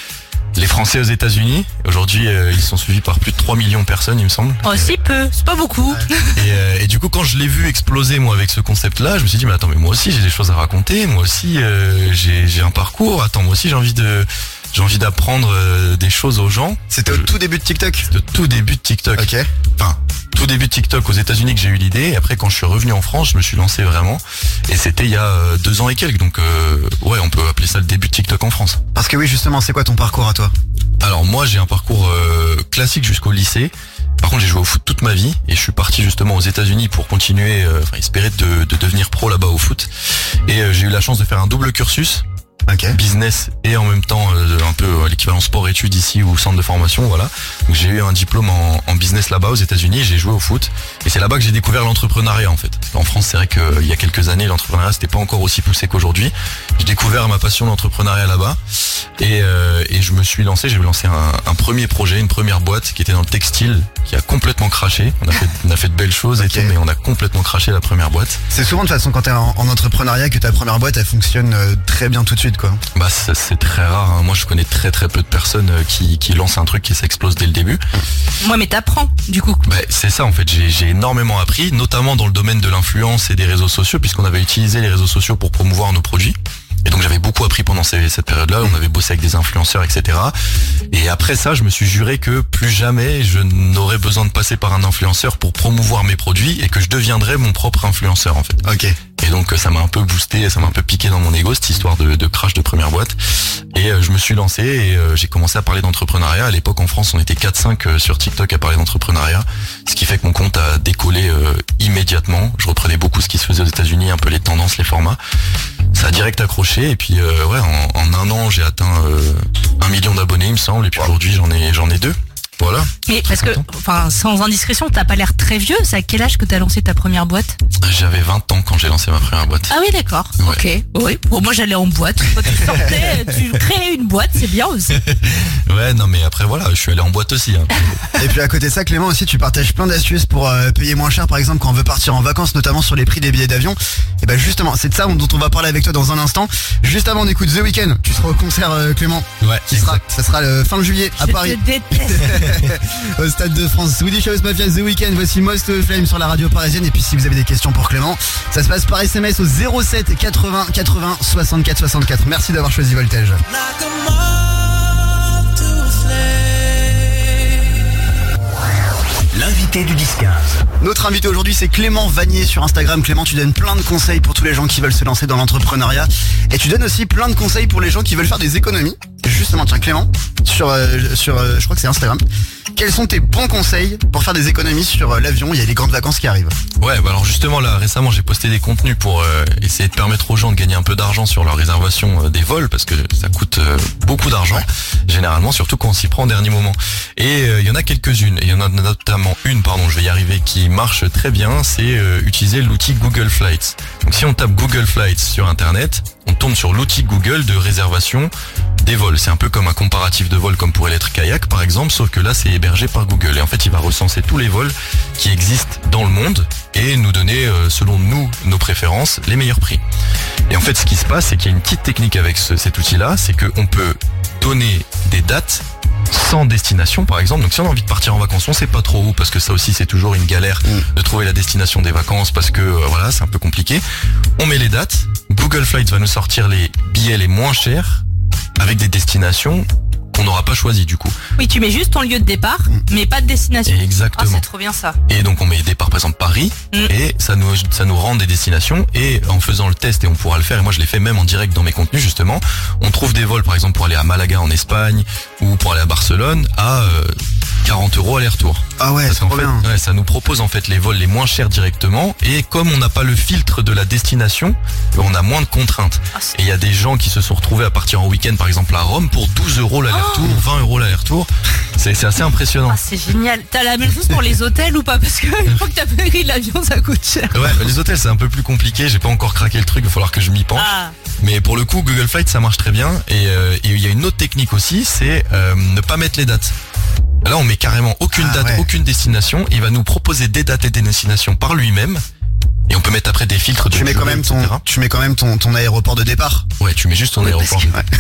Les Français aux États-Unis, aujourd'hui ils sont suivis par plus de 3 millions de personnes il me semble. Oh si peu, c'est pas beaucoup. Et du coup quand je l'ai vu exploser moi avec ce concept là, je me suis dit mais attends mais moi aussi j'ai des choses à raconter, moi aussi j'ai un parcours, attends moi aussi j'ai envie d'apprendre des choses aux gens. C'était au tout début de TikTok. C'était au tout début de TikTok. Ok. Enfin, tout début de TikTok aux États-Unis que j'ai eu l'idée. Et après, quand je suis revenu en France, je me suis lancé vraiment. Et c'était il y a 2 ans et quelques. Donc, ouais, on peut appeler ça le début de TikTok en France. Parce que oui, justement, c'est quoi ton parcours à toi? Alors moi, j'ai un parcours classique jusqu'au lycée. Par contre, j'ai joué au foot toute ma vie et je suis parti justement aux États-Unis pour continuer, espérer de devenir pro là-bas au foot. Et j'ai eu la chance de faire un double cursus. Okay. Business et en même temps un peu l'équivalent sport-études ici ou centre de formation, voilà. Donc j'ai eu un diplôme en business là-bas aux États-Unis et j'ai joué au foot. Et c'est là-bas que j'ai découvert l'entrepreneuriat en fait. En France, c'est vrai qu'il y a quelques années, l'entrepreneuriat c'était pas encore aussi poussé qu'aujourd'hui. J'ai découvert ma passion d'entrepreneuriat là-bas et je me suis lancé. J'ai lancé un premier projet, une première boîte qui était dans le textile, qui a complètement craché. On a fait de belles choses et tout, mais on a complètement craché la première boîte. C'est souvent de toute façon quand t'es en entrepreneuriat que ta première boîte elle fonctionne très bien tout de suite quoi. Bah c'est très rare, hein. Moi je connais très peu de personnes qui lancent un truc et ça explose dès le début. Moi mais t'apprends du coup. Bah c'est ça en fait, j'ai énormément appris, notamment dans le domaine de l'influence et des réseaux sociaux, puisqu'on avait utilisé les réseaux sociaux pour promouvoir nos produits. Et donc j'avais beaucoup appris pendant cette période-là, on avait bossé avec des influenceurs, etc. Et après ça, je me suis juré que plus jamais je n'aurais besoin de passer par un influenceur pour promouvoir mes produits et que je deviendrais mon propre influenceur en fait. Ok. Et donc ça m'a un peu boosté, ça m'a un peu piqué dans mon ego cette histoire de crash de première boîte. Et je me suis lancé et j'ai commencé à parler d'entrepreneuriat. À l'époque en France on était 4-5 sur TikTok à parler d'entrepreneuriat. Ce qui fait que mon compte a décollé immédiatement. Je reprenais beaucoup ce qui se faisait aux États-Unis, un peu les tendances, les formats. Ça a direct accroché et puis ouais en 1 an j'ai atteint 1 million d'abonnés il me semble. Et puis aujourd'hui j'en ai 2. Voilà. Mais parce que, enfin, sans indiscrétion, t'as pas l'air très vieux. C'est à quel âge que t'as lancé ta première boîte? J'avais 20 ans quand j'ai lancé ma première boîte. Ah oui, d'accord. Ouais. Ok. Oui. Bon, moi j'allais en boîte. Toi, tu sortais, tu créais une boîte, c'est bien aussi. Ouais, non, mais après voilà, je suis allé en boîte aussi. Hein. Et puis à côté de ça, Clément aussi, tu partages plein d'astuces pour payer moins cher, par exemple, quand on veut partir en vacances, notamment sur les prix des billets d'avion. Et ben justement, c'est de ça dont on va parler avec toi dans un instant. Juste avant, on écoute The Weeknd. Tu seras au concert, Clément. Ouais. Ça sera le fin de juillet à Paris. Je te déteste. Au Stade de France. Swedish House Mafia, The Weeknd. Voici Most Flame sur la radio parisienne. Et puis si vous avez des questions pour Clément, ça se passe par SMS au 07 80 80 64 64. Merci d'avoir choisi Voltage. L'invité du 10-15. Notre invité aujourd'hui c'est Clément Vanier sur Instagram. Clément, tu donnes plein de conseils pour tous les gens qui veulent se lancer dans l'entrepreneuriat. Et tu donnes aussi plein de conseils pour les gens qui veulent faire des économies. Justement, tiens Clément, sur je crois que c'est Instagram. Quels sont tes bons conseils pour faire des économies sur l'avion? Il y a les grandes vacances qui arrivent. Ouais, bah alors justement là récemment j'ai posté des contenus pour essayer de permettre aux gens de gagner un peu d'argent sur leur réservation des vols, parce que ça coûte beaucoup d'argent, généralement, surtout quand on s'y prend au dernier moment. Et il y en a quelques-unes, et il y en a notamment une, je vais y arriver, qui marche très bien, c'est utiliser l'outil Google Flights. Donc si on tape Google Flights sur internet, on tombe sur l'outil Google de réservation des vols. C'est un peu comme un comparatif de vols comme pourrait l'être Kayak par exemple, sauf que là c'est hébergé par Google. Et en fait il va recenser tous les vols qui existent dans le monde et nous donner, selon nous, nos préférences, les meilleurs prix. Et en fait ce qui se passe, c'est qu'il y a une petite technique avec cet outil-là, c'est qu'on peut donner des dates sans destination par exemple. Donc si on a envie de partir en vacances, on sait pas trop où, parce que ça aussi c'est toujours une galère de trouver la destination des vacances, parce que voilà, c'est un peu compliqué. On met les dates, Google Flights va nous sortir les billets les moins chers avec des destinations qu'on n'aura pas choisies du coup. Oui, tu mets juste ton lieu de départ, mais pas de destination. Exactement. Ah, c'est trop bien ça. Et donc on met départ par exemple Paris, et ça nous rend des destinations, et en faisant le test, et on pourra le faire, et moi je l'ai fait même en direct dans mes contenus justement, on trouve des vols par exemple pour aller à Malaga en Espagne, ou pour aller à Barcelone à 40 € aller-retour. Ah ouais, Parce c'est qu'en trop fait, bien. ouais, ça nous propose en fait les vols les moins chers directement, et comme on n'a pas le filtre de la destination, on a moins de contraintes. Et il y a des gens qui se sont retrouvés à partir en week-end par exemple à Rome pour 12 € l'aller-retour, 20 € l'aller-retour. C'est assez impressionnant. Ah, c'est génial. T'as la même chose pour les hôtels ou pas? Parce que une fois que t'as pris l'avion, ça coûte cher. Ouais, bah, les hôtels c'est un peu plus compliqué, j'ai pas encore craqué le truc, il va falloir que je m'y penche. Ah. Mais pour le coup, Google Flights ça marche très bien, et il y a une autre technique aussi, c'est ne pas mettre les dates. Là, on met carrément aucune date, aucune destination. Il va nous proposer des dates et des destinations par lui-même. Et on peut mettre après des filtres de Tu mets quand même ton aéroport de départ. Ouais, tu mets juste ton aéroport.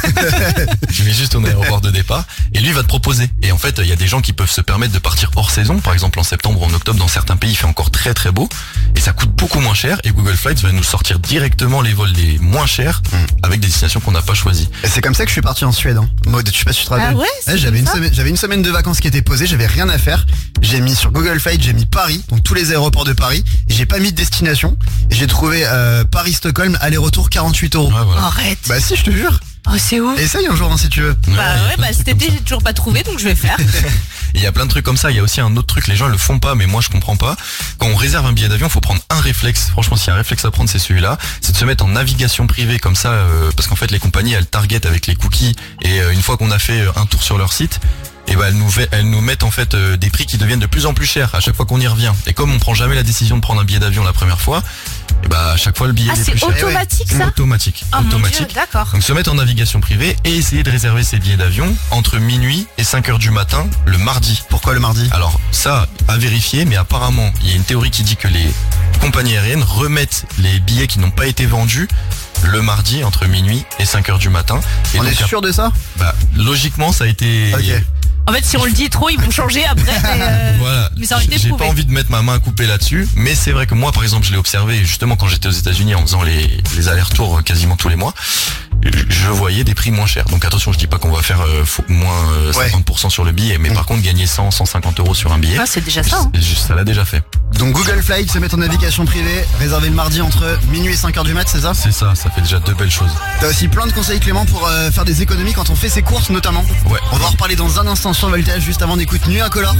Tu mets juste ton aéroport de départ. Et lui, il va te proposer. Et en fait, il y a des gens qui peuvent se permettre de partir hors saison. Par exemple, en septembre ou en octobre, dans certains pays, il fait encore très très beau. Et ça coûte beaucoup moins cher. Et Google Flights va nous sortir directement les vols les moins chers avec des destinations qu'on n'a pas choisies. Et c'est comme ça que je suis parti en Suède. Maud, je sais pas si tu te rappelles. Ah ouais, c'est j'avais comme une semaine de vacances qui était posée, j'avais rien à faire. J'ai mis sur Google Flights, j'ai mis Paris, donc tous les aéroports de Paris. Et j'ai pas mis de destination. Et j'ai trouvé Paris-Stockholm, aller-retour 48 €. Ouais, voilà. Arrête. Bah si, je te jure. Oh, c'est ouf. Essaye un jour si tu veux. Bah ouais, bah cet été j'ai toujours pas trouvé, donc je vais faire. Il y a plein de trucs comme ça. Il y a aussi un autre truc, les gens le font pas, mais moi je comprends pas. Quand on réserve un billet d'avion, faut prendre un réflexe. Franchement, s'il y a un réflexe à prendre, c'est celui-là. C'est de se mettre en navigation privée comme ça, parce qu'en fait les compagnies elles targetent avec les cookies, et une fois qu'on a fait un tour sur leur site, et ben elles nous mettent en fait des prix qui deviennent de plus en plus chers à chaque fois qu'on y revient. Et comme on prend jamais la décision de prendre un billet d'avion la première fois, et bah à chaque fois le billet est plus cher. Ah, c'est automatique ça? Automatique. Oh mon Dieu, Automatique. d'accord. Donc se mettre en navigation privée et essayer de réserver ses billets d'avion entre minuit et 5 h du matin le mardi. Pourquoi le mardi? Alors ça, à vérifier, mais apparemment il y a une théorie qui dit que les compagnies aériennes remettent les billets qui n'ont pas été vendus le mardi entre minuit et 5 h du matin. Et On donc, est sûr de ça? Bah logiquement ça a été... Ok. En fait, si on le dit trop, ils vont changer après. Mais, Voilà. mais ça aurait été J'ai prouvé. pas envie de mettre ma main à couper là-dessus, mais c'est vrai que moi, par exemple, je l'ai observé justement quand j'étais aux États-Unis en faisant les allers-retours quasiment tous les mois. Je voyais des prix moins chers. Donc attention, je dis pas qu'on va faire moins 50% sur le billet, mais par contre gagner 100, 150 € sur un billet. Ah, c'est déjà ça. Hein. Ça l'a déjà fait. Donc Google Flight, se mettre en navigation privée, réserver le mardi entre minuit et 5 h du mat, c'est ça? C'est ça, ça fait déjà deux belles choses. T'as aussi plein de conseils Clément pour faire des économies quand on fait ses courses notamment. Ouais. On va en reparler dans un instant sur Voltage, juste avant d'écouter Nuit Incolore.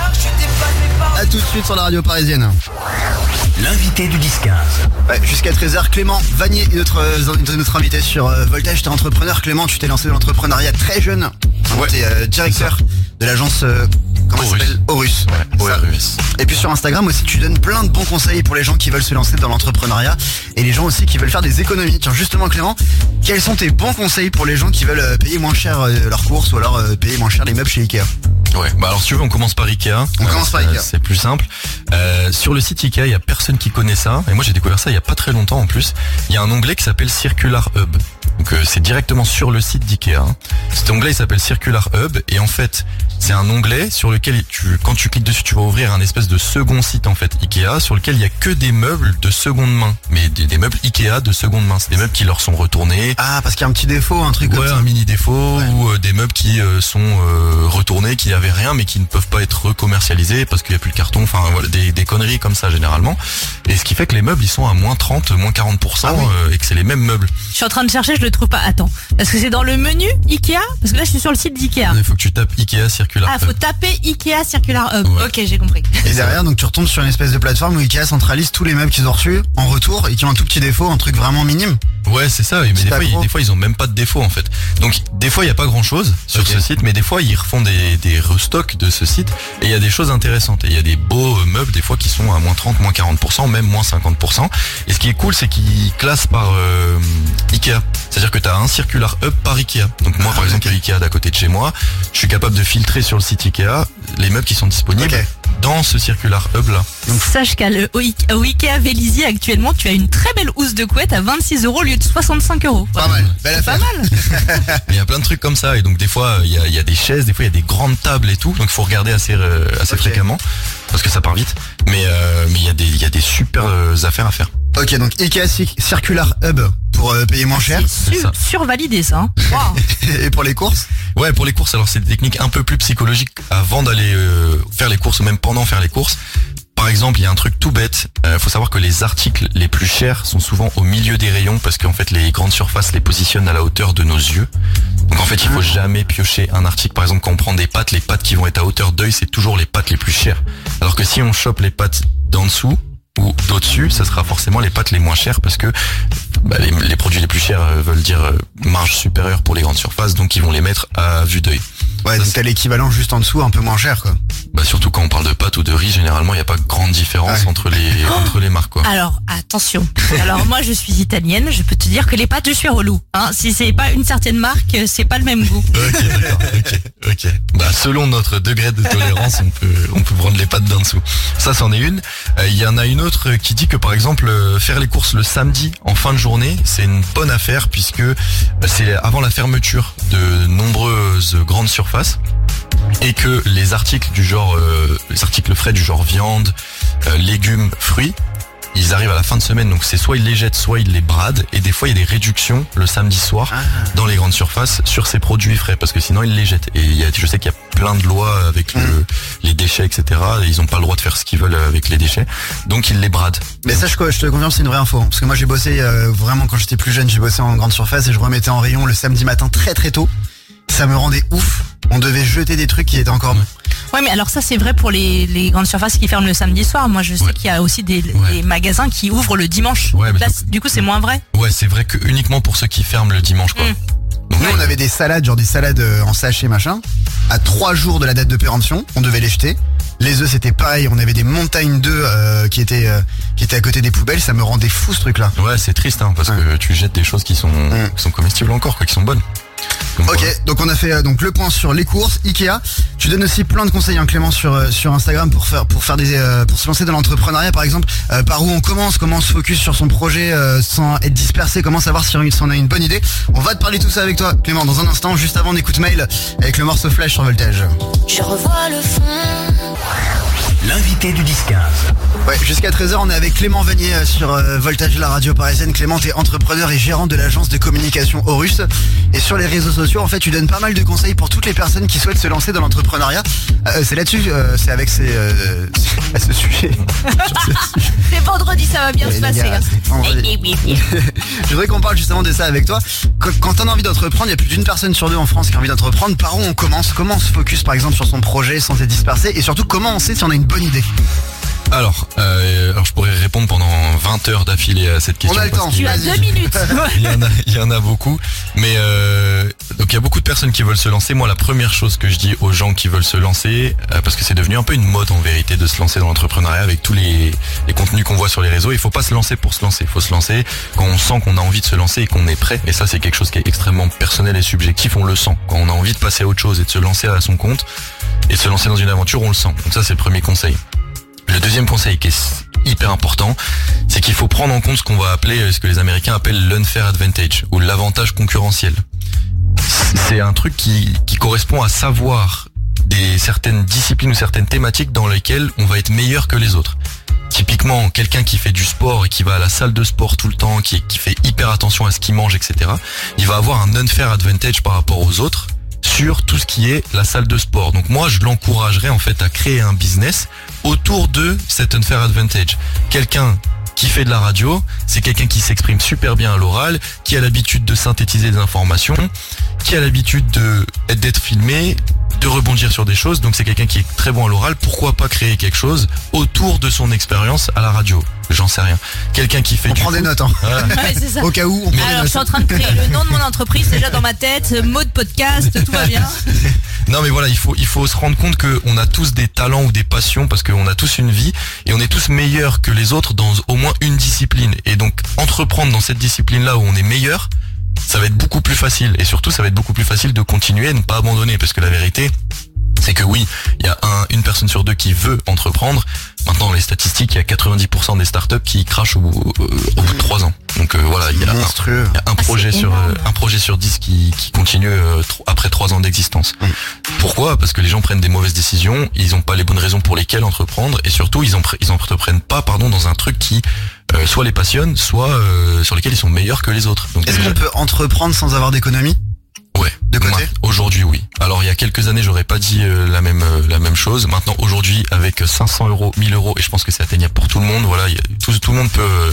A tout de suite sur la radio parisienne. L'invité du 10-15. Ouais, jusqu'à 13h, Clément Vanier est notre invité sur Voltage. T'es entrepreneur Clément, tu t'es lancé dans l'entrepreneuriat très jeune. Ouais. T'es directeur de l'agence comment ça s'appelle? Horus. Ouais, ORUS. Et puis sur Instagram aussi, tu donnes plein de bons conseils pour les gens qui veulent se lancer dans l'entrepreneuriat et les gens aussi qui veulent faire des économies. Tiens, justement Clément, quels sont tes bons conseils pour les gens qui veulent payer moins cher leurs courses ou alors payer moins cher les meubles chez Ikea? Ouais, bah alors si tu veux, on commence par Ikea. On commence par Ikea. C'est plus simple. Sur le site Ikea, il y a personne qui connaît ça. Et moi, j'ai découvert ça il y a pas très longtemps en plus. Il y a un onglet qui s'appelle Circular Hub. Donc c'est directement sur le site d'Ikea. Cet onglet il s'appelle Circular Hub et en fait c'est un onglet sur lequel quand tu cliques dessus tu vas ouvrir un espèce de second site en fait Ikea sur lequel il y a que des meubles de seconde main, mais des meubles Ikea de seconde main. C'est des meubles qui leur sont retournés. Ah, parce qu'il y a un petit défaut, un truc comme ça. Un mini défaut ou des meubles qui sont retournés, qui n'avaient rien mais qui ne peuvent pas être recommercialisés parce qu'il n'y a plus le carton. Enfin voilà, des conneries comme ça généralement. Et ce qui fait que les meubles ils sont à moins 30, moins 40% et que c'est les mêmes meubles. Je suis en train de chercher, je le trouve pas. Attends, parce que c'est dans le menu Ikea. Parce que là, je suis sur le site d'Ikea. Il faut que tu tapes Ikea Circular Ah, Hub. faut taper Ikea Circular Hub. Ouais. Ok, j'ai compris. Et derrière, donc tu retombes sur une espèce de plateforme où Ikea centralise tous les meubles qu'ils ont reçus en retour et qui ont un tout petit défaut, un truc vraiment minime. Ouais, c'est ça. Mais des fois, ils ont même pas de défaut en fait. Donc des fois, il y a pas grand chose sur ce site, mais des fois, ils refont des restocks de ce site et il y a des choses intéressantes. Et il y a des beaux meubles des fois qui sont à moins 30, moins 40%, même moins 50%. Et ce qui est cool, c'est qu'ils classent par Ikea. C'est-à-dire que tu as un Circular Hub par Ikea. Donc moi, par exemple, il y a Ikea d'à côté de chez moi. Je suis capable de filtrer sur le site Ikea les meubles qui sont disponibles dans ce Circular Hub là. Donc, sache qu'au Ikea Vélizy actuellement, tu as une très belle housse de couette à 26 € au lieu de 65 €. Pas mal, belle affaire. Pas mal. Il y a plein de trucs comme ça et donc des fois il y a des chaises, des fois il y a des grandes tables et tout. Donc il faut regarder assez fréquemment parce que ça part vite. Mais il y a des super affaires à faire. Ok, donc Ikea Circular Hub pour payer moins cher. C'est ça. Survalidé ça. Hein. Wow. Et pour les courses? Ouais, pour les courses, alors c'est des techniques un peu plus psychologiques avant d'aller faire les courses ou même pendant faire les courses. Par exemple, il y a un truc tout bête. Faut savoir que les articles les plus chers sont souvent au milieu des rayons parce qu'en fait les grandes surfaces les positionnent à la hauteur de nos yeux. Donc en fait, il faut jamais piocher un article. Par exemple, quand on prend des pâtes, les pâtes qui vont être à hauteur d'œil, c'est toujours les pâtes les plus chères. Alors que si on chope les pâtes d'en dessous ou d'au-dessus, ça sera forcément les pâtes les moins chères parce que les produits les plus chers veulent dire marge supérieure pour les grandes surfaces, donc ils vont les mettre à vue d'œil. Ouais, donc t'as l'équivalent juste en dessous, un peu moins cher, quoi. Bah surtout quand on parle de pâtes ou de riz, généralement il n'y a pas grande différence entre les marques, quoi. Alors attention. Alors moi je suis italienne, je peux te dire que les pâtes je suis relou. Hein, si c'est pas une certaine marque, c'est pas le même goût. Ok, d'accord. Ok. Bah selon notre degré de tolérance, on peut prendre les pâtes d'en dessous. Ça c'en est une. Il y en a une autre qui dit que par exemple faire les courses le samedi en fin de journée, c'est une bonne affaire puisque c'est avant la fermeture de nombreuses grandes surfaces. Et que les articles du genre, les articles frais du genre viande, légumes, fruits, ils arrivent à la fin de semaine, donc c'est soit ils les jettent, soit ils les bradent, et des fois il y a des réductions le samedi soir dans les grandes surfaces sur ces produits frais, parce que sinon ils les jettent. Et je sais qu'il y a plein de lois avec les déchets, etc. Et ils ont pas le droit de faire ce qu'ils veulent avec les déchets, donc ils les bradent. Mais ça, je te confirme, c'est une vraie info, parce que moi j'ai bossé vraiment quand j'étais plus jeune, j'ai bossé en grande surface et je remettais en rayon le samedi matin très très tôt. Ça me rendait ouf. On devait jeter des trucs qui étaient encore bons. Ouais, mais alors ça c'est vrai pour les grandes surfaces qui ferment le samedi soir. Moi je sais qu'il y a aussi des magasins qui ouvrent le dimanche. Ouais, là, du coup c'est moins vrai. Ouais, c'est vrai que uniquement pour ceux qui ferment le dimanche, quoi. Donc nous on avait des salades, genre des salades en sachet machin. À 3 jours de la date de péremption, on devait les jeter. Les œufs c'était pareil, on avait des montagnes d'œufs qui étaient à côté des poubelles. Ça me rendait fou ce truc là. Ouais, c'est triste parce que tu jettes des choses qui sont comestibles encore, quoi, qui sont bonnes. Donc, ok, donc on a fait donc le point sur les courses, Ikea. Tu donnes aussi plein de conseils, Clément, sur Instagram pour se lancer dans l'entrepreneuriat, par exemple. Par où on commence, comment on se focus sur son projet sans être dispersé, comment savoir si on a une bonne idée. On va te parler tout ça avec toi, Clément, dans un instant. Juste avant, on écoute Mail avec le morceau Flash sur Voltage. Je revois le fond. L'invité du 10-15. Ouais, jusqu'à 13h, on est avec Clément Vanier sur Voltage, la radio parisienne. Clément, t'es entrepreneur et gérant de l'agence de communication Horus. Et sur les réseaux sociaux, en fait, tu donnes pas mal de conseils pour toutes les personnes qui souhaitent se lancer dans l'entrepreneuriat. C'est là-dessus, c'est avec à ce sujet. C'est vendredi, ça va bien se passer. Je voudrais qu'on parle justement de ça avec toi. Quand t'as envie d'entreprendre, il y a plus d'une personne sur 2 en France qui a envie d'entreprendre. Par où on commence? Comment on se focus, par exemple, sur son projet sans être dispersé? Et surtout, comment on sait si on a une bonne idée? Alors je pourrais répondre pendant 20 heures d'affilée à cette question. On a le temps. Tu as 2 minutes. Il y en a beaucoup. Mais donc il y a beaucoup de personnes qui veulent se lancer. Moi, la première chose que je dis aux gens qui veulent se lancer, parce que c'est devenu un peu une mode en vérité de se lancer dans l'entrepreneuriat avec tous les contenus qu'on voit sur les réseaux. Il faut pas se lancer pour se lancer. Il faut se lancer quand on sent qu'on a envie de se lancer et qu'on est prêt. Et ça, c'est quelque chose qui est extrêmement personnel et subjectif. On le sent. Quand on a envie de passer à autre chose et de se lancer à son compte et de se lancer dans une aventure, on le sent. Donc ça, c'est le premier conseil. Le deuxième conseil qui est hyper important, c'est qu'il faut prendre en compte ce qu'on va appeler, ce que les Américains appellent l'unfair advantage ou l'avantage concurrentiel. C'est un truc qui correspond à savoir certaines disciplines ou certaines thématiques dans lesquelles on va être meilleur que les autres. Typiquement, quelqu'un qui fait du sport et qui va à la salle de sport tout le temps, qui fait hyper attention à ce qu'il mange, etc., il va avoir un unfair advantage par rapport aux autres sur tout ce qui est la salle de sport. Donc moi, je l'encouragerais en fait à créer un business autour de cet unfair advantage. Quelqu'un qui fait de la radio, c'est quelqu'un qui s'exprime super bien à l'oral, qui a l'habitude de synthétiser des informations, qui a l'habitude d'être filmé, de rebondir sur des choses. Donc c'est quelqu'un qui est très bon à l'oral. Pourquoi pas créer quelque chose autour de son expérience à la radio? J'en sais rien. Quelqu'un qui fait... On prend des notes, hein. Voilà. Ouais, c'est ça. Au cas où, on prend des notes. Alors je suis en train de créer le nom de mon entreprise déjà dans ma tête, mode podcast, tout va bien. Non mais voilà, il faut se rendre compte qu'on a tous des talents ou des passions parce qu'on a tous une vie et on est tous meilleurs que les autres dans au moins une discipline. Et donc entreprendre dans cette discipline-là où on est meilleur, ça va être beaucoup plus facile. Et surtout, ça va être beaucoup plus facile de continuer et de ne pas abandonner parce que la vérité, c'est que oui, il y a une personne sur 2 qui veut entreprendre. Maintenant, les statistiques, il y a 90% des startups qui crachent au bout de 3 ans. Donc voilà, il y a un projet sur 10 qui continue après 3 ans d'existence. Pourquoi? Parce que les gens prennent des mauvaises décisions, ils n'ont pas les bonnes raisons pour lesquelles entreprendre, et surtout ils entreprennent pas dans un truc qui soit les passionne, soit sur lesquels ils sont meilleurs que les autres. Donc, est-ce qu'on peut entreprendre sans avoir d'économie? Ouais. De côté? Aujourd'hui, oui. Alors, il y a quelques années, j'aurais pas dit la même chose. Maintenant, aujourd'hui, avec 500 €, 1000 €, et je pense que c'est atteignable pour tout le monde. Voilà, tout le monde peut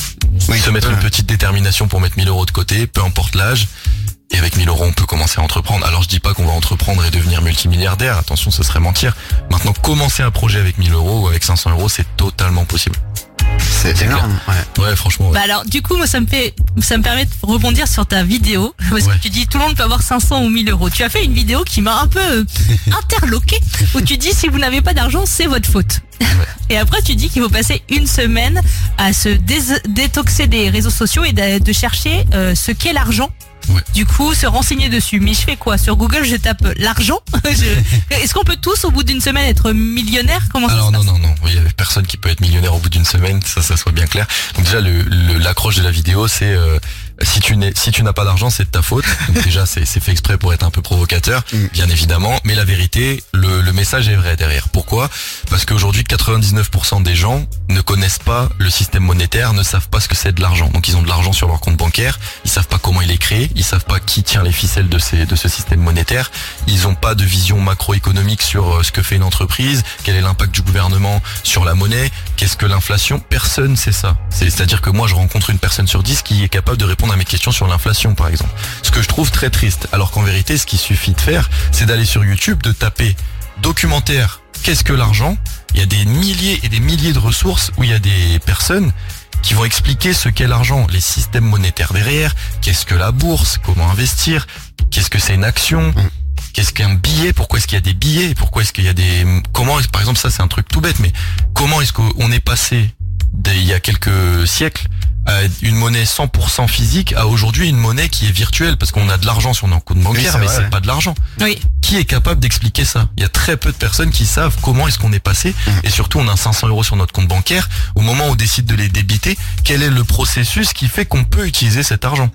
se mettre une petite détermination pour mettre 1000 € de côté, peu importe l'âge. Et avec 1000 €, on peut commencer à entreprendre. Alors je dis pas qu'on va entreprendre et devenir multimilliardaire. Attention, ce serait mentir. Maintenant, commencer un projet avec 1000 € ou avec 500 €, c'est totalement possible. C'est énorme. Ouais, franchement. Ouais. Bah alors, du coup, moi, ça me permet de rebondir sur ta vidéo. Parce que tu dis, tout le monde peut avoir 500 ou 1000 €. Tu as fait une vidéo qui m'a un peu interloqué, où tu dis, si vous n'avez pas d'argent, c'est votre faute. Et après, tu dis qu'il faut passer une semaine à se détoxer des réseaux sociaux et de chercher ce qu'est l'argent. Ouais. Du coup, se renseigner dessus. Mais je fais quoi? Sur Google, je tape l'argent. Est-ce qu'on peut tous, au bout d'une semaine, être millionnaire? Comment Alors ça se passe? non, il y a personne qui peut être millionnaire au bout d'une semaine, ça soit bien clair. Donc déjà, l'accroche de la vidéo, c'est si tu n'as pas d'argent, c'est de ta faute. Donc déjà, c'est fait exprès pour être un peu provocateur, bien évidemment. Mais la vérité, le message est vrai derrière. Pourquoi? Parce qu'aujourd'hui, 99% des gens ne connaissent pas le système monétaire, ne savent pas ce que c'est de l'argent. Donc ils ont de l'argent sur leur compte bancaire, ils savent pas comment il est créé, ils savent pas qui tient les ficelles de ce système monétaire. Ils ont pas de vision macroéconomique sur ce que fait une entreprise, quel est l'impact du gouvernement sur la monnaie, qu'est-ce que l'inflation. Personne sait ça. C'est-à-dire que moi, je rencontre une personne sur 10 qui est capable de répondre à mes questions sur l'inflation, par exemple. Ce que je trouve très triste. Alors qu'en vérité, ce qu'il suffit de faire, c'est d'aller sur YouTube, de taper documentaire qu'est-ce que l'argent. Il y a des milliers et des milliers de ressources où il y a des personnes qui vont expliquer ce qu'est l'argent, les systèmes monétaires derrière, qu'est-ce que la bourse, comment investir, qu'est-ce que c'est une action, qu'est-ce qu'un billet, pourquoi est-ce qu'il y a des billets, pourquoi est-ce qu'il y a des... par exemple, ça c'est un truc tout bête, mais comment est-ce qu'on est passé il y a quelques siècles à une monnaie 100% physique à aujourd'hui une monnaie qui est virtuelle, parce qu'on a de l'argent sur nos comptes bancaires, mais c'est pas de l'argent. Oui. Qui est capable d'expliquer ça? Il y a très peu de personnes qui savent comment est-ce qu'on est passé, et surtout on a 500 € sur notre compte bancaire. Au moment où on décide de les débiter, quel est le processus qui fait qu'on peut utiliser cet argent?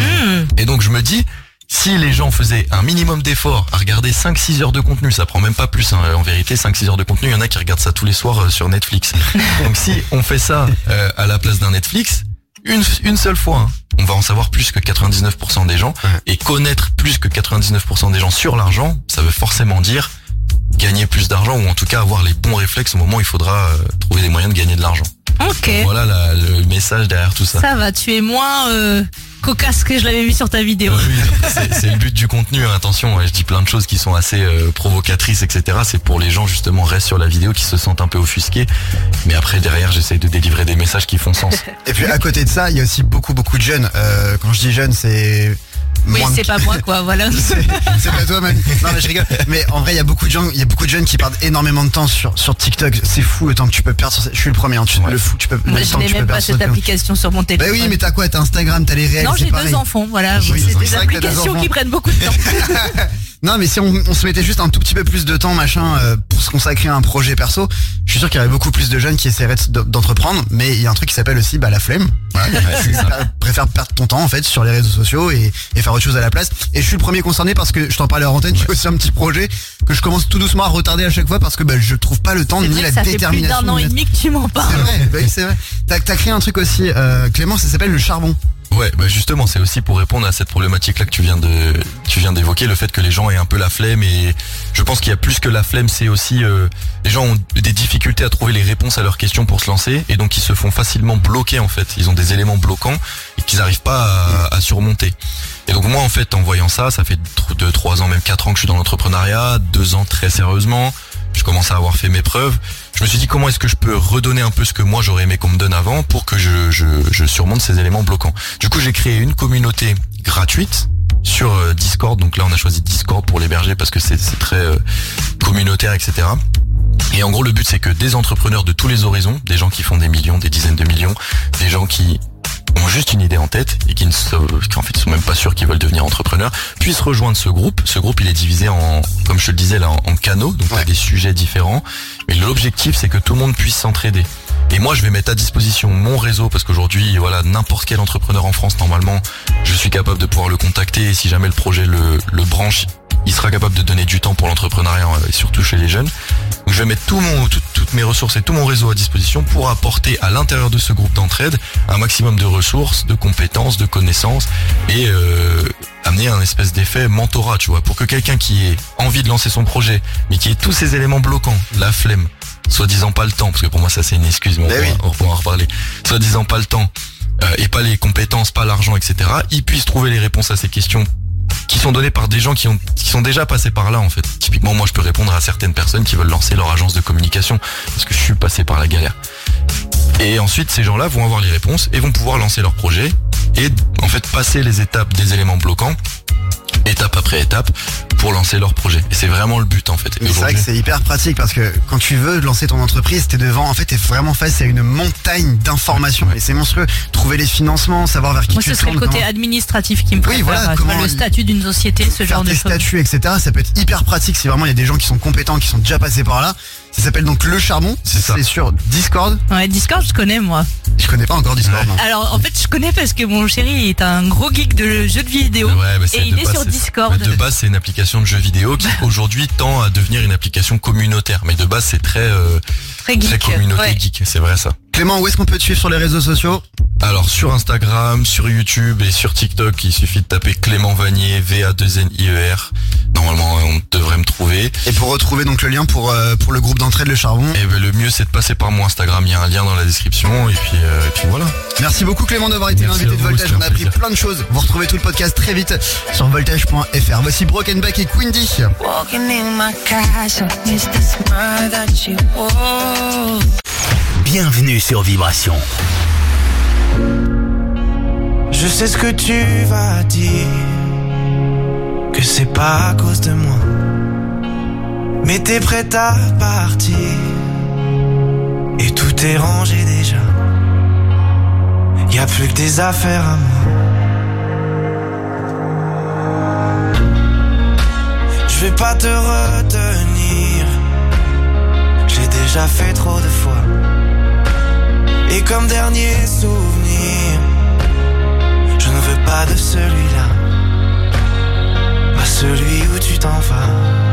Et donc je me dis, si les gens faisaient un minimum d'efforts à regarder 5-6 heures de contenu, ça prend même pas plus, hein. En vérité 5-6 heures de contenu, il y en a qui regardent ça tous les soirs sur Netflix. Donc si on fait ça à la place d'un Netflix, une seule fois, hein, on va en savoir plus que 99% des gens, et connaître plus que 99% des gens sur l'argent, ça veut forcément dire gagner plus d'argent, ou en tout cas avoir les bons réflexes au moment où il faudra trouver des moyens de gagner de l'argent. Ok. Donc voilà le message derrière tout ça. Ça va, tu es moins cocasse que je l'avais vu sur ta vidéo. Oui, c'est le but du contenu, hein. Attention, je dis plein de choses qui sont assez provocatrices, etc. C'est pour les gens justement, restent sur la vidéo, qui se sentent un peu offusqués. Mais après derrière, j'essaye de délivrer des messages qui font sens. Et puis à côté de ça, il y a aussi beaucoup de jeunes. Quand je dis jeunes, c'est... Oui, c'est pas moi, quoi, voilà. C'est pas toi, même. Non, mais je rigole. Mais en vrai, il y a beaucoup de jeunes qui perdent énormément de temps sur TikTok. C'est fou le temps que tu peux perdre sur ça. Je suis le premier, hein. Le fou, tu peux. Moi, je n'ai même pas cette application sur mon téléphone. Bah oui, mais t'as quoi? T'as Instagram, t'as les réels. Non, j'ai pareil. 2 enfants, voilà. Oui, c'est des vrai que t'as applications 2 qui prennent beaucoup de temps. Non, mais si on se mettait juste un tout petit peu plus de temps, machin, pour se consacrer à un projet perso, je suis sûr qu'il y aurait beaucoup plus de jeunes qui essaieraient d'entreprendre. Mais il y a un truc qui s'appelle aussi la flemme. Voilà. Préfère perdre ton temps en fait sur les réseaux sociaux et faire autre chose à la place. Et je suis le premier concerné parce que je t'en parlais en antenne. J'ai aussi un petit projet que je commence tout doucement à retarder à chaque fois parce que je trouve pas le temps ni la détermination. Ça fait plus d'1 an et demi que tu m'en parles. C'est vrai, c'est vrai. T'as créé un truc aussi, Clément, ça s'appelle le charbon. Ouais, justement, c'est aussi pour répondre à cette problématique-là que tu viens d'évoquer, le fait que les gens aient un peu la flemme. Et je pense qu'il y a plus que la flemme, c'est aussi les gens ont des difficultés à trouver les réponses à leurs questions pour se lancer, et donc ils se font facilement bloquer en fait. Ils ont des éléments bloquants et qu'ils n'arrivent pas à surmonter. Et donc moi en fait, en voyant ça fait 2, 3 ans, même 4 ans que je suis dans l'entrepreneuriat, 2 ans très sérieusement. Je commence à avoir fait mes preuves. Je me suis dit, comment est-ce que je peux redonner un peu ce que moi j'aurais aimé qu'on me donne avant pour que je surmonte ces éléments bloquants. Du coup, j'ai créé une communauté gratuite sur Discord. Donc là, on a choisi Discord pour l'héberger parce que c'est très communautaire, etc. Et en gros, le but, c'est que des entrepreneurs de tous les horizons, des gens qui font des millions, des dizaines de millions, des gens qui ont juste une idée en tête et qui en fait sont même pas sûrs qu'ils veulent devenir entrepreneurs, puissent rejoindre ce groupe. Ce groupe, il est divisé en, comme je te le disais là, en canaux, donc t'as des sujets différents. Mais l'objectif, c'est que tout le monde puisse s'entraider. Et moi, je vais mettre à disposition mon réseau parce qu'aujourd'hui, voilà, n'importe quel entrepreneur en France, normalement, je suis capable de pouvoir le contacter. Et si jamais le projet le branche, il sera capable de donner du temps pour l'entrepreneuriat et surtout chez les jeunes. Donc je vais mettre toutes mes ressources et tout mon réseau à disposition pour apporter à l'intérieur de ce groupe d'entraide un maximum de ressources, de compétences, de connaissances et amener un espèce d'effet mentorat, tu vois, pour que quelqu'un qui ait envie de lancer son projet, mais qui ait tous ces éléments bloquants, la flemme, soi-disant pas le temps, parce que pour moi ça c'est une excuse, mais on pourra en reparler, soi-disant pas le temps, et pas les compétences, pas l'argent, etc., ils puissent trouver les réponses à ces questions qui sont données par des gens qui sont déjà passés par là en fait. Typiquement moi je peux répondre à certaines personnes qui veulent lancer leur agence de communication parce que je suis passé par la galère. Et ensuite ces gens-là vont avoir les réponses et vont pouvoir lancer leur projet et en fait passer les étapes des éléments bloquants, étape après étape, pour lancer leur projet. Et c'est vraiment le but en fait. Mais c'est vrai que c'est hyper pratique parce que quand tu veux lancer ton entreprise, t'es devant, en fait t'es vraiment face à une montagne d'informations et c'est monstrueux. Trouver les financements, savoir vers qui Moi, tu ce serait le côté administratif qui me ferait peur. Tu vois, le statut d'une société, ce genre de choses. Statuts, etc. Ça peut être hyper pratique si vraiment il y a des gens qui sont compétents, qui sont déjà passés par là. Ça s'appelle donc Le Charbon. C'est sur Discord. Ouais, Discord, je connais moi. Je connais pas encore Discord. Non. Alors en fait je connais parce que mon chéri est un gros geek de jeux de vidéo et il est sur Discord. De base c'est une application de jeux vidéo qui aujourd'hui tend à devenir une application communautaire, mais de base c'est très communauté geek, c'est vrai ça. Clément, où est-ce qu'on peut te suivre sur les réseaux sociaux? Alors sur Instagram, sur YouTube et sur TikTok, il suffit de taper Clément Vanier, V-A-2-N-I-E-R. Normalement on devrait me trouver. Et pour retrouver donc le lien pour le groupe d'entraide Le Charbon, et ben le mieux c'est de passer par mon Instagram, il y a un lien dans la description et puis voilà. Merci beaucoup Clément d'avoir été l'invité de Voltage, on a appris plein de choses. Vous retrouvez tout le podcast très vite sur voltage.fr. Voici Broken Back et Quindy. Bienvenue sur Vibration. Je sais ce que tu vas dire, que c'est pas à cause de moi, mais t'es prête à partir et tout est rangé déjà. Y a plus que des affaires à moi. Je vais pas te retenir, j'ai déjà fait trop de fois. Et comme dernier souvenir, je ne veux pas de celui-là, pas celui où tu t'en vas.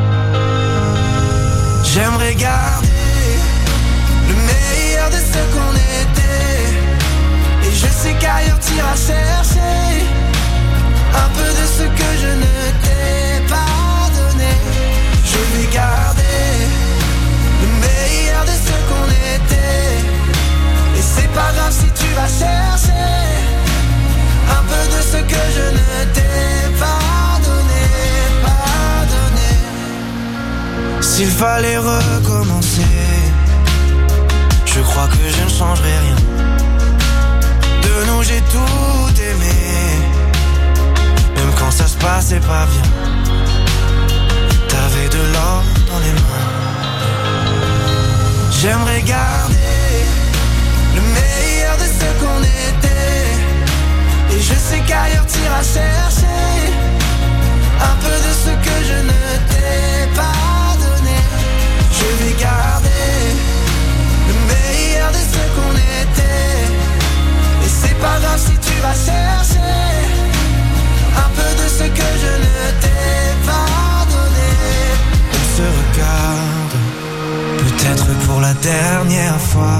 J'aimerais garder le meilleur de ce qu'on était, et je sais qu'ailleurs t'iras chercher un peu de ce que je ne t'ai pas donné. Je vais garder le meilleur de ce qu'on était, et c'est pas grave si tu vas chercher un peu de ce que je ne t'ai pas donné, pas donné. S'il fallait recommencer, je crois que je ne changerai rien. De nous j'ai tout aimé, même quand ça se passait pas bien. T'avais de l'or dans les mains. J'aimerais garder le meilleur de ce qu'on était, et je sais qu'ailleurs t'iras chercher un peu de ce que je ne t'ai pas donné. Je vais garder le meilleur de ce qu'on était, et c'est pas grave si tu vas chercher un peu de ce que je ne t'ai pas donné. On se regarde, peut-être pour la dernière fois,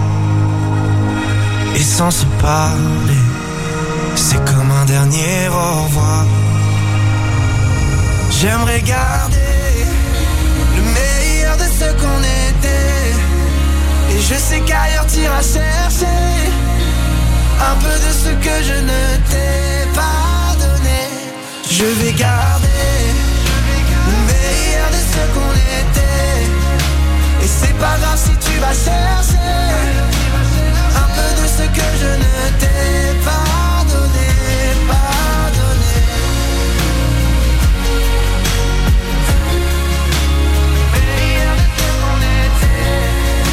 et sans se parler, c'est comme un dernier au revoir. J'aimerais garder le meilleur de ce qu'on était, et je sais qu'ailleurs t'iras chercher un peu de ce que je ne t'ai pas donné. Je vais garder le meilleur de ce qu'on était, et c'est pas grave si tu vas chercher un peu de ce que je ne t'ai pas donné, pas donné. Meilleur de ce qu'on était,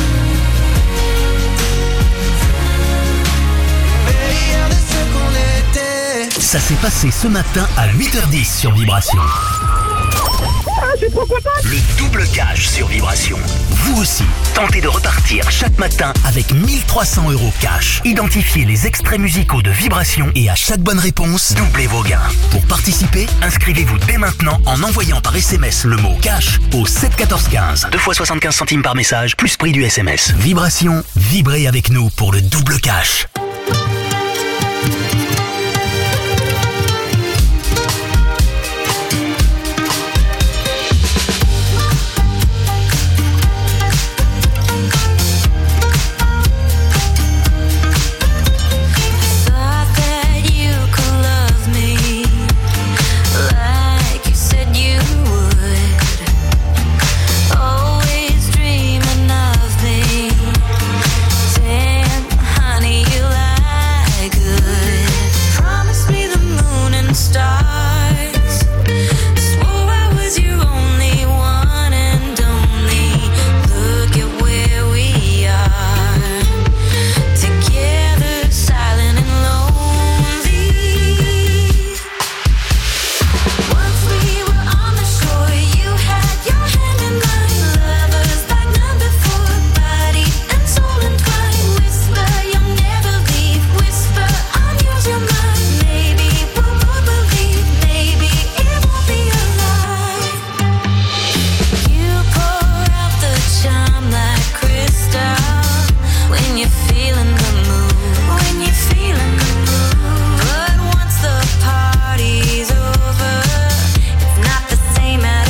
meilleur de ce qu'on était. Ça s'est passé ce matin à 8h10 sur Vibration. je suis trop content. Le double cash sur Vibration. Vous aussi, tentez de repartir chaque matin avec 1300 € cash. Identifiez les extraits musicaux de Vibration et à chaque bonne réponse, doublez vos gains. Pour participer, inscrivez-vous dès maintenant en envoyant par SMS le mot cash au 7 14 15. 2 fois 75 centimes par message, plus prix du SMS. Vibration, vibrez avec nous pour le double cash.